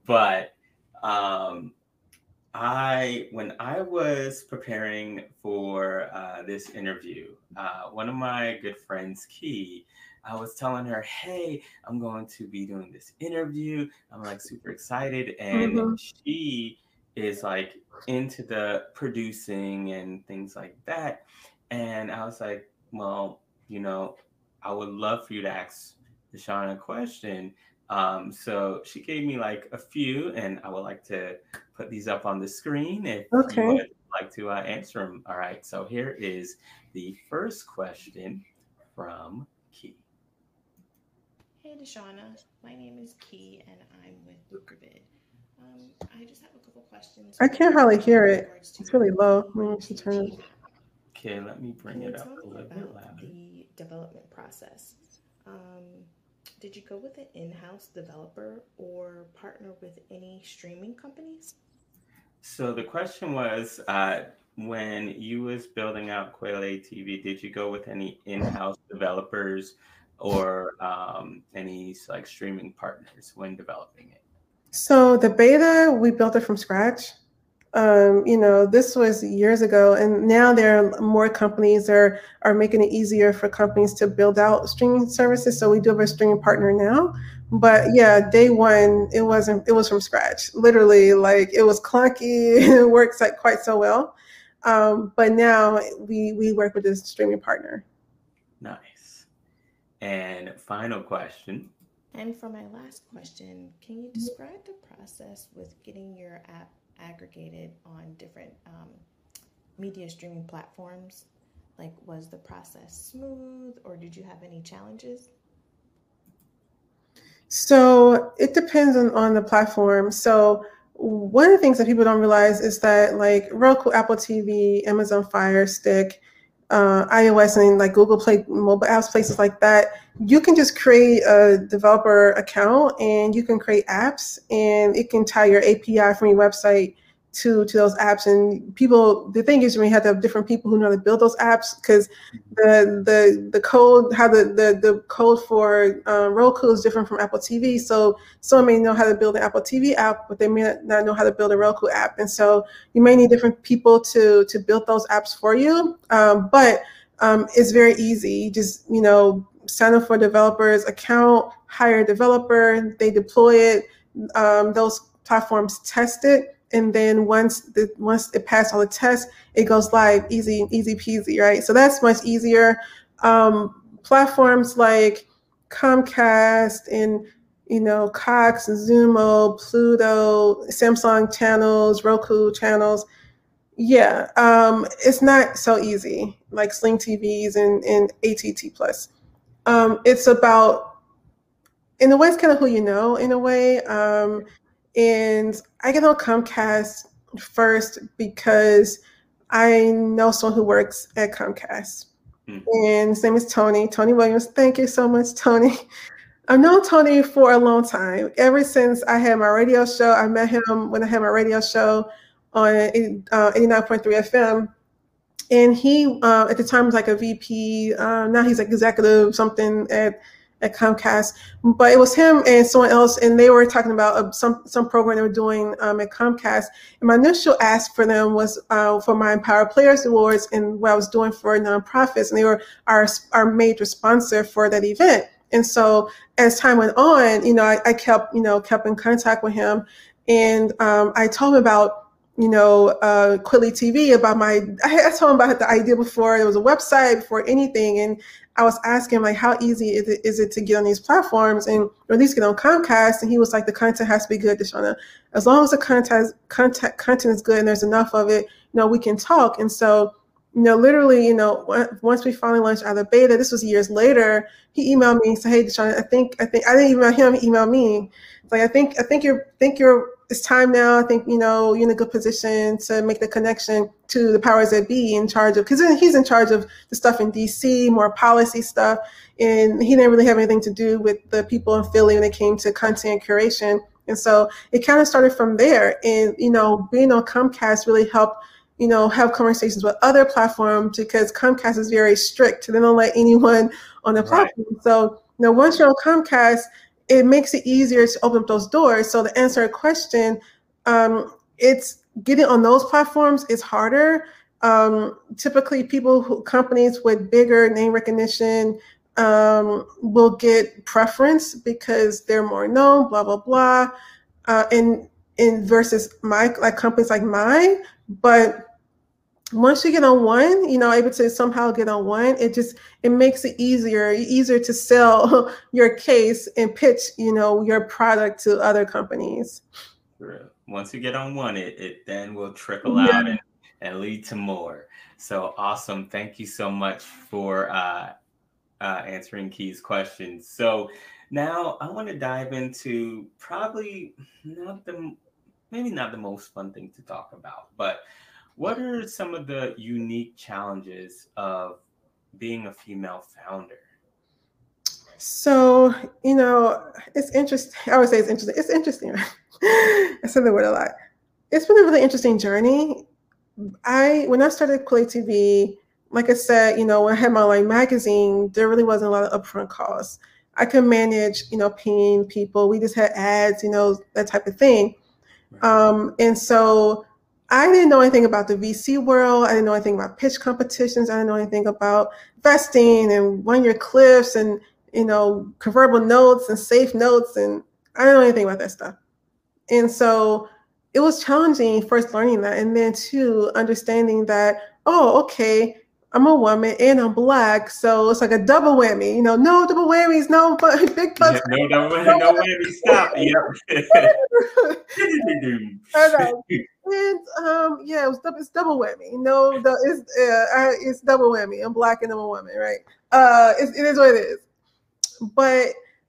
When I was preparing for this interview, one of my good friends, Key, I was telling her, hey, I'm going to be doing this interview. I'm like super excited. And she is like into the producing and things like that. And I was like, well, I would love for you to ask Deshauna a question. So she gave me like a few, and I would like to put these up on the screen if you would like to answer them. All right. So here is the first question from Key. Hey, Deshauna. My name is Key, and I'm with Bookerbid. I just have a couple questions. I can't hardly hear it. It's really low. Maybe you should turn it. Okay, let me bring it up a little bit louder. The development process. Did you go with an in-house developer or partner with any streaming companies? So the question was, when you was building out Quilly TV, did you go with any in-house developers or any like streaming partners when developing it? So the beta, we built it from scratch. This was years ago, and now there are more companies are making it easier for companies to build out streaming services. So we do have a streaming partner now. But yeah, day one, it was from scratch. Literally, like it was clunky. It works like quite so well. But now we work with this streaming partner. Nice. And final question. And for my last question, can you describe the process with getting your app aggregated on different media streaming platforms? Like, was the process smooth, or did you have any challenges? So it depends on the platform. So one of the things that people don't realize is that like Roku, Apple TV, Amazon Fire Stick, iOS, and like Google Play mobile apps, places like that, you can just create a developer account and you can create apps, and it can tie your API from your website to those apps. And people, the thing is, you may have to have different people who know how to build those apps, because the code, how the code for Roku is different from Apple TV. So someone may know how to build an Apple TV app, but they may not know how to build a Roku app. And so you may need different people to build those apps for you. But it's very easy. You just, sign up for a developer's account, hire a developer, they deploy it, those platforms test it. And then once it passed all the tests, it goes live, easy peasy, right? So that's much easier. Platforms like Comcast and Cox, Xumo, Pluto, Samsung channels, Roku channels. Yeah, it's not so easy, like Sling TVs and AT&T Plus. It's about, in a way, it's kind of who you know, in a way. And I get on Comcast first because I know someone who works at Comcast. And his name is Tony Williams. Thank you so much, Tony. I've known Tony for a long time. Ever since I had my radio show, I met him when I had my radio show on 89.3 FM. And he, at the time, was like a VP. Now he's like executive something at Comcast. But it was him and someone else, and they were talking about some program they were doing at Comcast. And my initial ask for them was for my Empower Players Awards and what I was doing for nonprofits. And they were our major sponsor for that event. And so as time went on, I kept in contact with him. And I told him about Quilly TV, about I told him about the idea before there was a website, before anything. And I was asking him, like, how easy is it to get on these platforms and or at least get on Comcast? And he was like, the content has to be good, Deshauna. As long as the content is good and there's enough of it, we can talk. And so, literally, once we finally launched out of beta, this was years later, he emailed me and said, hey, Deshauna, I think I didn't email him, he emailed me. It's like, I think you're it's time now. I think, you're in a good position to make the connection to the powers that be in charge of, because he's in charge of the stuff in DC, more policy stuff. And he didn't really have anything to do with the people in Philly when it came to content curation. And so it kind of started from there. And, being on Comcast really helped, have conversations with other platforms, because Comcast is very strict. They don't let anyone on the platform. Right. So, once you're on Comcast, it makes it easier to open up those doors. So to answer a question, it's getting on those platforms is harder. Typically, companies with bigger name recognition will get preference because they're more known, blah, blah, blah. And versus companies like mine. But once you get on one, able to somehow get on one, it makes it easier to sell your case and pitch, your product to other companies. True. Once you get on one, it then will trickle out and lead to more. So awesome. Thank you so much for answering Key's questions. So now I want to dive into probably maybe not the most fun thing to talk about, but what are some of the unique challenges of being a female founder? So, it's interesting. I always say it's interesting. It's interesting. I said the word a lot. It's been a really interesting journey. When I started Quilly TV, like I said, when I had my online magazine, there really wasn't a lot of upfront costs. I could manage, paying people. We just had ads, that type of thing. And so I didn't know anything about the VC world. I didn't know anything about pitch competitions. I didn't know anything about vesting and 1-year cliffs and, convertible notes and safe notes. And I didn't know anything about that stuff. And so it was challenging first learning that. And then two, understanding that, oh, okay, I'm a woman and I'm Black. So it's like a double whammy, no double whammies, no big bucks. Yeah, no whammy, stop. Yep. I know. And it's double whammy. It's double whammy. I'm Black and I'm a woman, right? It is what it is. But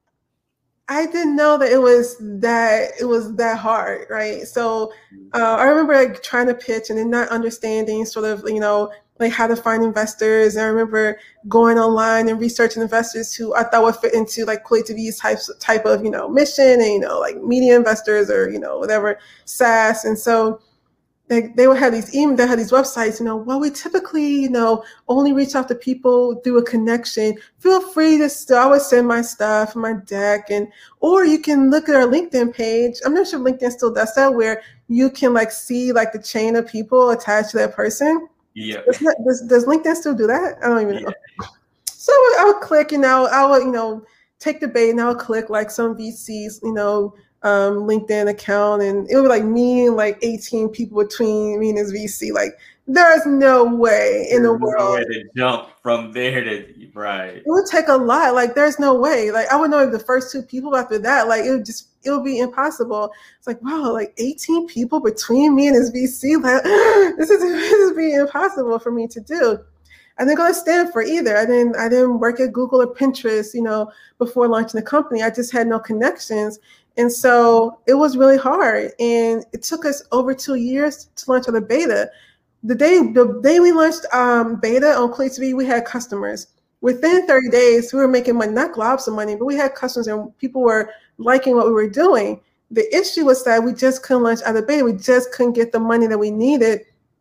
I didn't know that it was that hard, right? So I remember trying to pitch and then not understanding sort of, like how to find investors. And I remember going online and researching investors who I thought would fit into like Kool Aid TV's type of, mission and, like media investors or, whatever, SaaS. And so they would have these websites, well, we typically, only reach out to people through a connection. Feel free to still always send my stuff, my deck, or you can look at our LinkedIn page. I'm not sure if LinkedIn still does that, where you can like see like the chain of people attached to that person. Yeah. Does LinkedIn still do that? I don't even know. So I would click, I would, take the bait and I would click like some VCs, LinkedIn account, and it would be like me and like 18 people between me and this VC. Like there's no way in the world to jump from there to right. It would take a lot. Like there's no way. Like I would know the first 2 people. After that, like it would be impossible. It's like, wow, like 18 people between me and this VC. Like this is being impossible for me to do. I didn't go to Stanford either. I didn't work at Google or Pinterest, before launching the company. I just had no connections. And so it was really hard. And it took us over 2 years to launch on the beta. The day we launched beta on Kool Aid TV, we had customers. Within 30 days, we were making money, not globs of money, but we had customers and people were liking what we were doing. The issue was that we just couldn't launch out of beta. We just couldn't get the money that we needed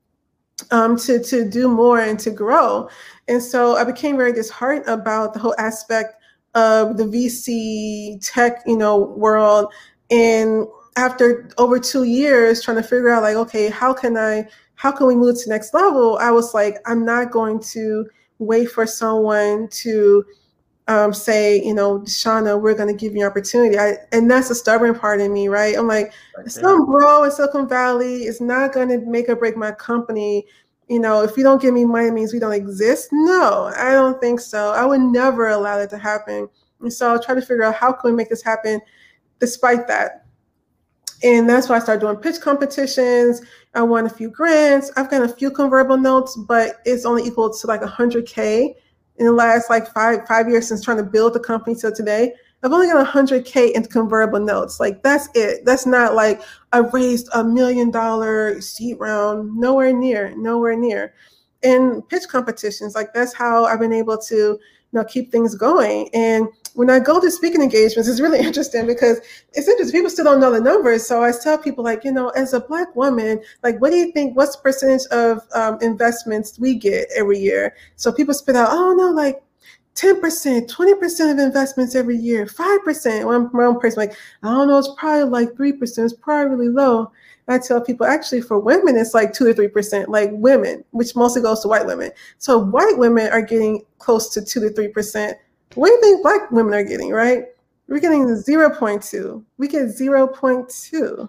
to do more and to grow. And so I became very disheartened about the whole aspect of the VC tech, world. And after over 2 years trying to figure out like, okay, how can we move to the next level? I was like, I'm not going to wait for someone to say, Shauna, we're going to give you an opportunity. And that's the stubborn part in me, right? I'm like, some bro in Silicon Valley is not going to make or break my company. If you don't give me money, it means we don't exist. No, I don't think so. I would never allow that to happen. And so I'll try to figure out how can we make this happen despite that. And that's why I started doing pitch competitions. I won a few grants. I've got a few convertible notes, but it's only equal to like 100K in the last like five years since trying to build the company till today. I've only got 100K into convertible notes. Like that's it. That's not like I raised $1 million seed round. Nowhere near. And pitch competitions, like that's how I've been able to, keep things going. And when I go to speaking engagements, it's really interesting because it's interesting. People still don't know the numbers. So I tell people like, as a Black woman, like, what do you think, what's the percentage of investments we get every year? So people spit out, oh no, like 10%, 20% of investments every year, 5%. One person like, I don't know, it's probably like 3%. It's probably really low. I tell people actually for women, it's like 2 to 3%, like women, which mostly goes to white women. So white women are getting close to 2 to 3%. What do you think Black women are getting, right? We're getting 0.2. We get 0.2.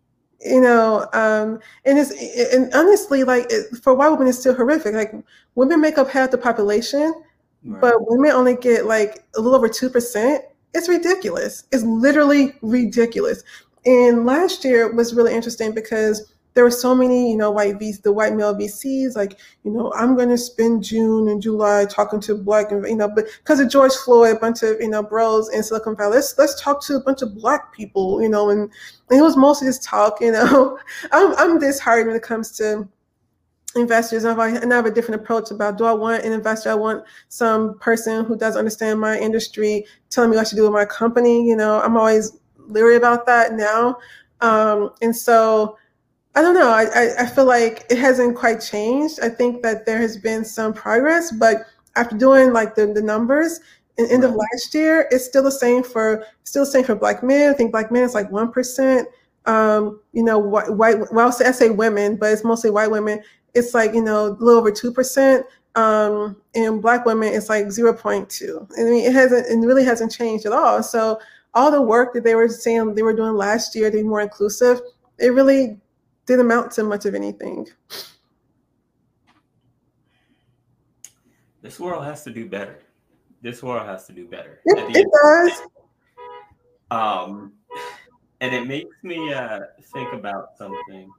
And honestly, like for white women, it's still horrific. Like women make up half the population, right, but women only get like a little over 2%. It's ridiculous. It's literally ridiculous. And last year was really interesting because there were so many, the white male VCs, like, I'm going to spend June and July talking to Black, but because of George Floyd, a bunch of, bros in Silicon Valley, let's talk to a bunch of Black people, and it was mostly just talk, I'm disheartened when it comes to investors. And I have a different approach about, do I want an investor? I want some person who does understand my industry telling me what I should do with my company. I'm always leery about that now. And so I don't know. I feel like it hasn't quite changed. I think that there has been some progress, but after doing like the numbers in end of last year, it's still the same for Black men. I think Black men is like 1%. you know, white, well, I say women, but it's mostly white women. It's like, you know, a little over 2%. And Black women, it's like 0.2. I mean, it really hasn't changed at all. So all the work that they were saying they were doing last year to be more inclusive, it really didn't amount to much of anything. This world has to do better. This world has to do better. It does. And it makes me think about something.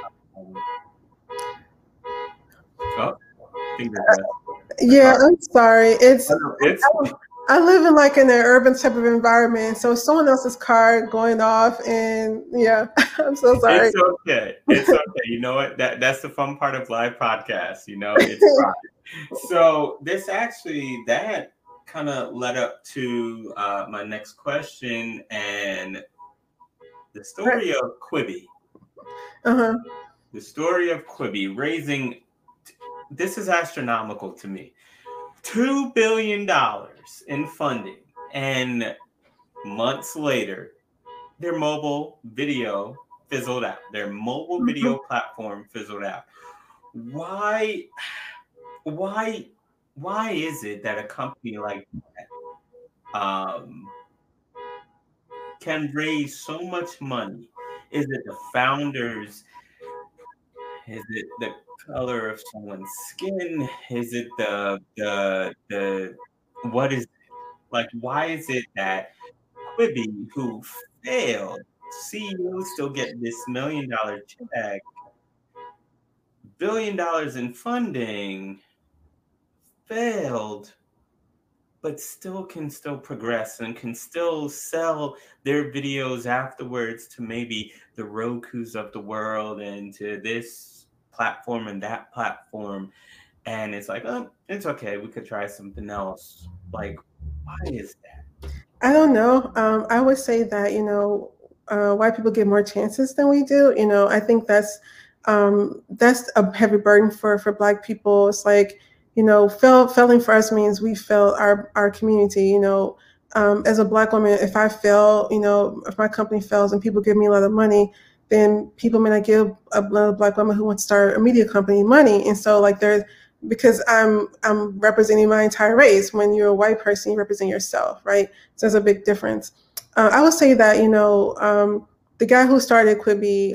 Yeah, I'm sorry. I live in like in an urban type of environment, so someone else's car going off, and yeah, I'm so sorry. It's okay. It's okay. You know what? That's the fun part of live podcasts. You know, it's fine. So that kind of led up to my next question and the story of Quibi. The story of Quibi raising. This is astronomical to me. $2 billion in funding, and months later, their mobile video fizzled out. Their mobile video platform fizzled out. Why is it that a company like that can raise so much money? Is it the founders? Is it the color of someone's skin? Is it the what is it? Like, why is it that Quibi, who failed, CEO still get this $1 million check, $1 billion in funding, failed, but can still progress and can still sell their videos afterwards to maybe the Rokus of the world and to this platform and that platform, and it's like, oh, it's okay, we could try something else. Like, why is that? I don't know. I would say that, you know, white people get more chances than we do. You know, I think that's a heavy burden for Black people. It's like, you know, failing for us means we fail our community. You know, as a Black woman, if I fail, you know, if my company fails and people give me a lot of money, then people may not give a Black woman who wants to start a media company money. And so like because I'm representing my entire race. When you're a white person, you represent yourself, right? So there's a big difference. I would say that, you know, the guy who started Quibi,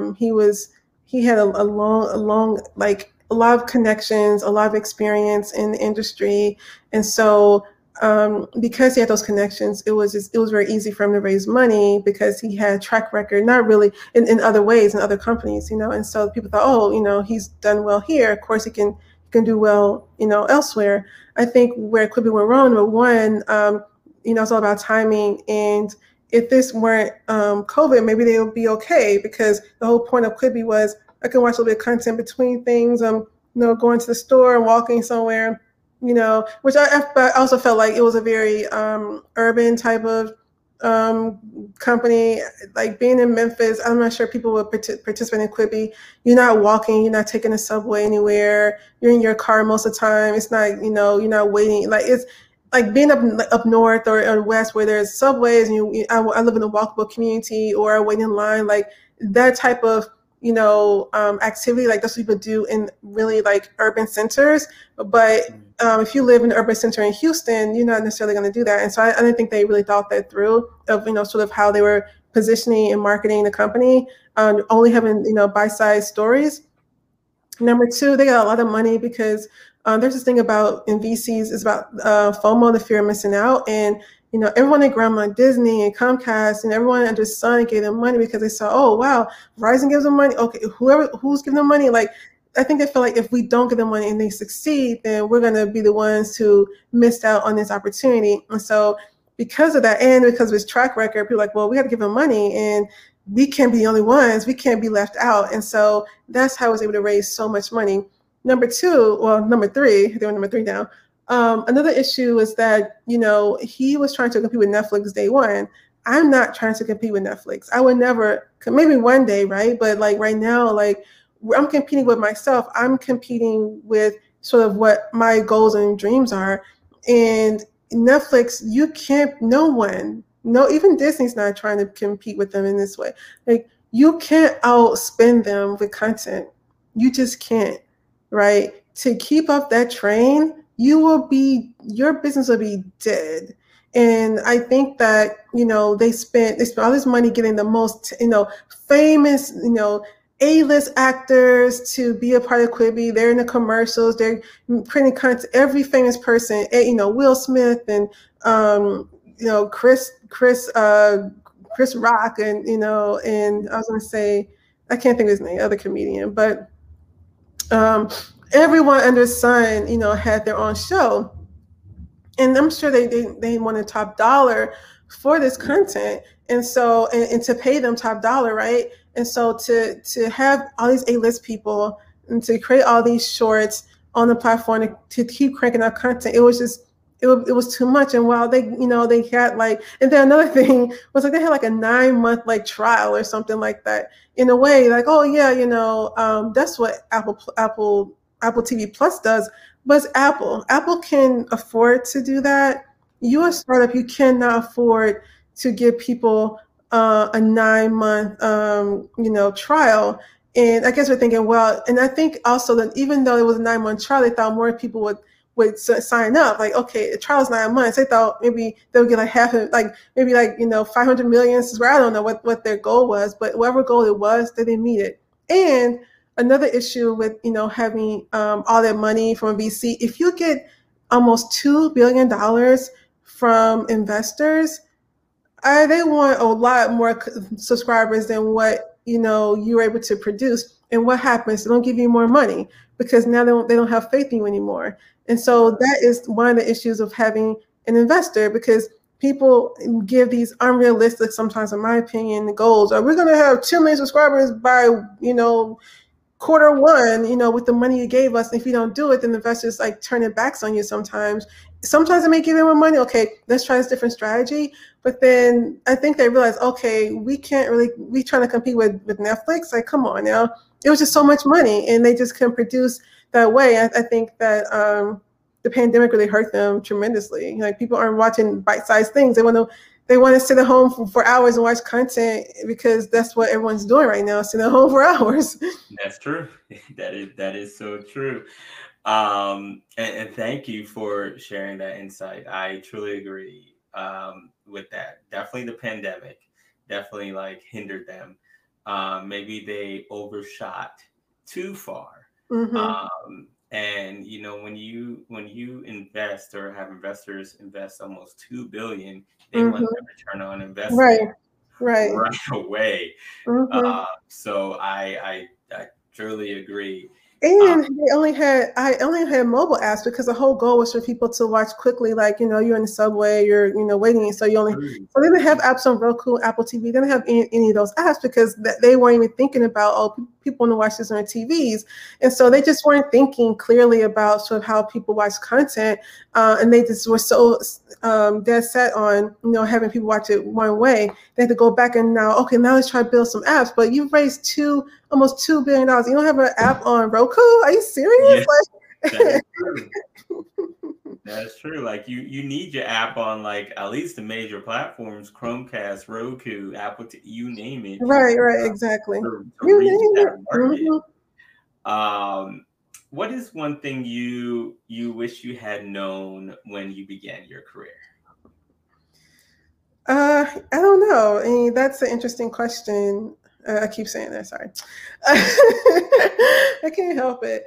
he had a long, like a lot of connections, a lot of experience in the industry. And so because he had those connections, it was very easy for him to raise money because he had a track record, not really in other ways, in other companies, you know. And so people thought, oh, you know, he's done well here, of course he can do well, you know, elsewhere. I think where Quibi went wrong, number one, you know, it's all about timing. And if this weren't COVID, maybe they would be okay, because the whole point of Quibi was I can watch a little bit of content between things, you know, going to the store and walking somewhere, you know, which I also felt like it was a very urban type of company. Like being in Memphis, I'm not sure people would participate in Quibi. You're not walking, you're not taking a subway anywhere. You're in your car most of the time. It's not, you know, you're not waiting. Like it's like being up north or west where there's subways and I live in a walkable community, or I wait in line, like that type of, you know, activity, like that's what people do in really like urban centers. But if you live in an urban center in Houston, you're not necessarily going to do that. And so I didn't think they really thought that through of, you know, sort of how they were positioning and marketing the company, only having, you know, bite-sized stories. Number two, they got a lot of money because there's this thing about in VCs is about FOMO, the fear of missing out. And, you know, everyone at Grandma Disney and Comcast and everyone under the sun gave them money because they saw, oh, wow, Verizon gives them money. Okay, who's giving them money? Like, I think they feel like if we don't give them money and they succeed, then we're going to be the ones who missed out on this opportunity. And so because of that, and because of his track record, people are like, well, we got to give him money and we can't be the only ones. We can't be left out. And so that's how I was able to raise so much money. Number three, they were number three now. Another issue is that, you know, he was trying to compete with Netflix day one. I'm not trying to compete with Netflix. I would never, maybe one day, right? But like right now, like I'm competing with myself. I'm competing with sort of what my goals and dreams are. And Netflix, you can't, even Disney's not trying to compete with them in this way. Like you can't outspend them with content. You just can't, right? To keep up that train, your business will be dead. And I think that, they spent all this money getting the most, famous, A-list actors to be a part of Quibi. They're in the commercials. They're printing content. Every famous person, Will Smith and, Chris Rock, and and I was going to say, I can't think of his name, other comedian, but everyone under the sun, had their own show, and I'm sure they wanted top dollar for this content, and so and to pay them top dollar, right? And so to have all these A-list people and to create all these shorts on the platform to keep cranking out content, it was just it was too much. And while they got like, and then another thing was like they had like a 9-month like trial or something like that, in a way, like, oh yeah, that's what Apple TV Plus does. But it's Apple can afford to do that. You're a startup, you cannot afford to give people a 9-month trial. And I guess we're thinking, well, and I think also that even though it was a 9-month trial, they thought more people would sign up. Like, okay, the trial's 9 months. They thought maybe they would get like half of, like maybe like 500 million. I don't know what their goal was, but whatever goal it was, they didn't meet it. And another issue with having all that money from a VC, if you get almost $2 billion from investors, they want a lot more subscribers than what you were able to produce. And what happens? They don't give you more money because now they don't have faith in you anymore. And so that is one of the issues of having an investor, because people give these unrealistic, sometimes in my opinion, goals. We're going to have 2 million subscribers by Q1, with the money you gave us. And if you don't do it, then investors like turn their backs on you sometimes. Sometimes they may give you more money. Okay, let's try this different strategy. But then I think they realize, okay, we trying to compete with Netflix. Like, come on now. It was just so much money and they just couldn't produce that way. I think that the pandemic really hurt them tremendously. Like, people aren't watching bite-sized things. They want to sit at home for hours and watch content, because that's what everyone's doing right now, sitting at home for hours. That's true. That is so true. And thank you for sharing that insight. I truly agree with that. Definitely the pandemic definitely like hindered them. Maybe they overshot too far. Mm-hmm. And when you invest or have investors invest almost $2 billion, they want that return on investment right away. Mm-hmm. So I truly agree. And I only had mobile apps because the whole goal was for people to watch quickly. Like, you're in the subway, you're waiting, so so they didn't have apps on Roku, Apple TV. They didn't have any of those apps because they weren't even thinking about, people want to watch this on their TVs, and so they just weren't thinking clearly about sort of how people watch content, and they just were so dead set on having people watch it one way. They had to go back and now let's try to build some apps. But you've raised almost $2 billion. You don't have an app on Roku? Are you serious? Yes, that's true. That's true. Like you need your app on like at least the major platforms: Chromecast, Roku, Apple, you name it. Right, exactly. To reach that market. What is one thing you wish you had known when you began your career? I don't know. I mean, that's an interesting question. I keep saying that. Sorry, I can't help it.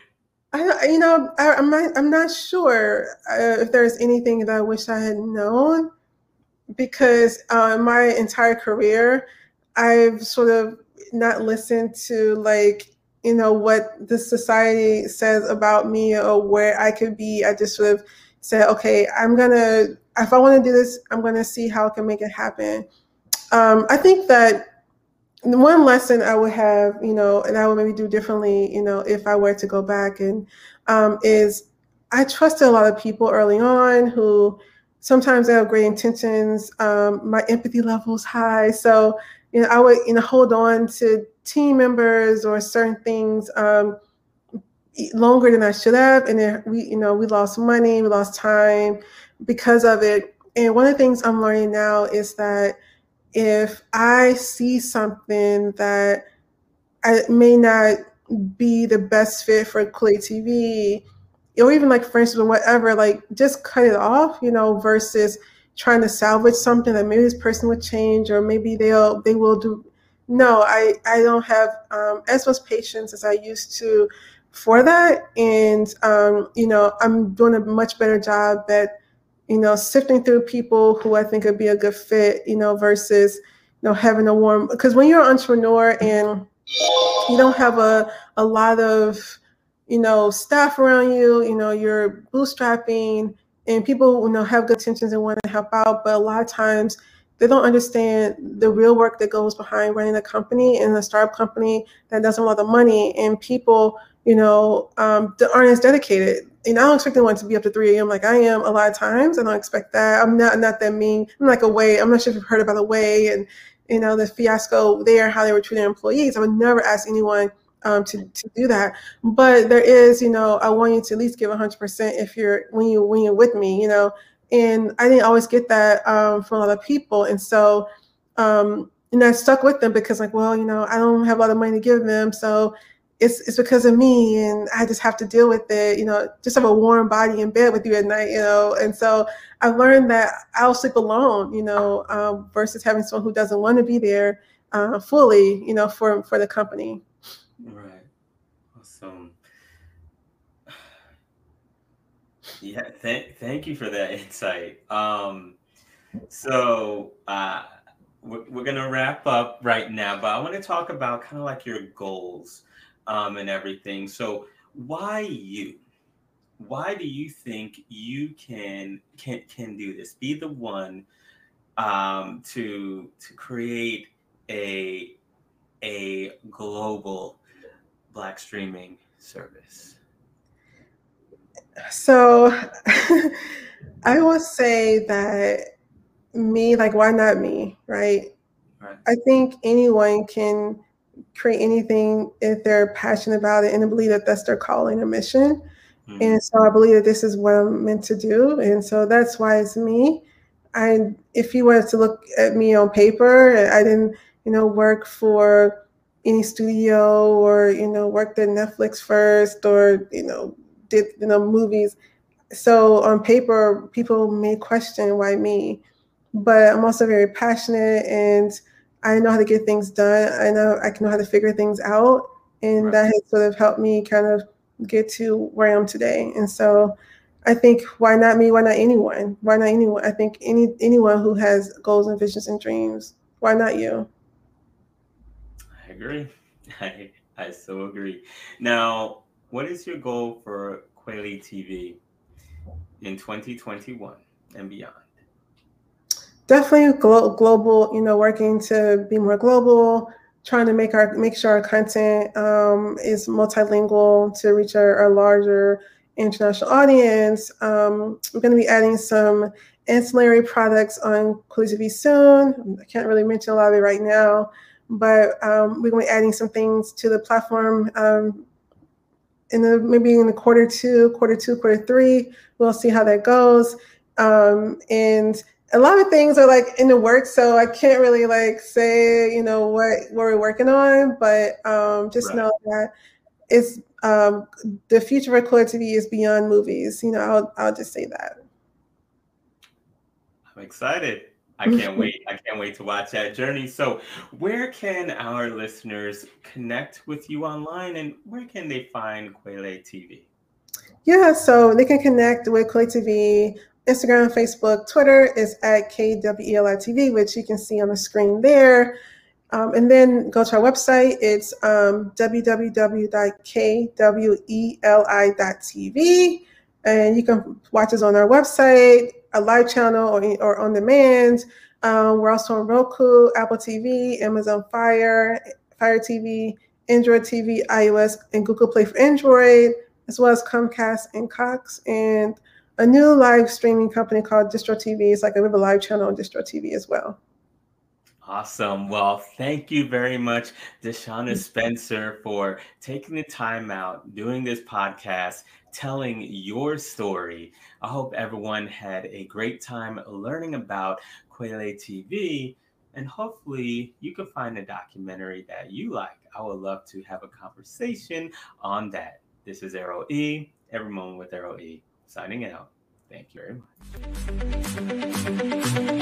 I'm not sure if there's anything that I wish I had known, because my entire career, I've sort of not listened to what the society says about me or where I could be. I just sort of said, okay, if I want to do this, I'm gonna see how I can make it happen. I think that one lesson I would have, and I would maybe do differently, if I were to go back, and is I trusted a lot of people early on who sometimes they have great intentions. My empathy level is high, so I would hold on to team members or certain things longer than I should have, and then we lost money, we lost time because of it. And one of the things I'm learning now is that if I see something that I may not be the best fit for Clay TV, or even like for instance or whatever, like just cut it off, versus trying to salvage something that maybe this person would change, or maybe they will do. No, I don't have as much patience as I used to for that, and I'm doing a much better job at sifting through people who I think would be a good fit, versus having a warm, because when you're an entrepreneur and you don't have a lot of staff around you, you're bootstrapping, and people have good intentions and want to help out, but a lot of times they don't understand the real work that goes behind running a company, and a startup company that doesn't want the money, and people that aren't as dedicated. I don't expect anyone to be up to 3 a.m. like I am a lot of times. I don't expect that. I'm not that mean. I'm like Away. I'm not sure if you've heard about Away and the fiasco there, how they were treating employees. I would never ask anyone to do that. But there is, I want you to at least give 100% when you're with me, and I didn't always get that from a lot of people. And so, and I stuck with them because like, well, I don't have a lot of money to give them. So it's because of me, and I just have to deal with it, just have a warm body in bed with you at night, and so I've learned that I'll sleep alone, versus having someone who doesn't want to be there fully, for the company. Right. Awesome. Yeah. Thank you for that insight. So we're going to wrap up right now, but I want to talk about kind of like your goals and everything. So why you? Why do you think you can do this? Be the one to create a global Black streaming service? So I will say that me, like, why not me, right? I think anyone can create anything if they're passionate about it and believe that that's their calling or mission. Mm-hmm. And so I believe that this is what I'm meant to do. And so that's why it's me. If you were to look at me on paper, I didn't, work for any studio or, worked at Netflix first or, did, movies. So on paper, people may question why me, but I'm also very passionate and I know how to get things done. I know how to figure things out. And that has sort of helped me kind of get to where I am today. And so I think, why not me? Why not anyone? Why not anyone? I think anyone who has goals and visions and dreams. Why not you? I agree. I so agree. Now, what is your goal for Kweli TV in 2021 and beyond? Definitely global, working to be more global, trying to make sure our content is multilingual to reach our larger international audience. We're going to be adding some ancillary products on Kweli TV soon. I can't really mention a lot of it right now, but we're going to be adding some things to the platform maybe in the quarter two, quarter three. We'll see how that goes. And a lot of things are like in the works, so I can't really like say, what we're working on, but just know that it's the future of Kweli TV is beyond movies. I'll just say that. I'm excited. I can't wait. I can't wait to watch that journey. So where can our listeners connect with you online, and where can they find Kweli TV? Yeah, so they can connect with Kweli TV, Instagram, Facebook, Twitter is at KWELI TV, which you can see on the screen there. And then go to our website. It's www.kweli.tv. And you can watch us on our website, a live channel, or on demand. We're also on Roku, Apple TV, Amazon Fire TV, Android TV, iOS, and Google Play for Android, as well as Comcast and Cox, and a new live streaming company called Distro TV. It's like we have a live channel on Distro TV as well. Awesome. Well, thank you very much, Deshauna Spencer, for taking the time out, doing this podcast, telling your story. I hope everyone had a great time learning about Kweli TV. and hopefully you can find a documentary that you like. I would love to have a conversation on that. This is Errol E, Every Moment with Errol E, signing out. Thank you very much.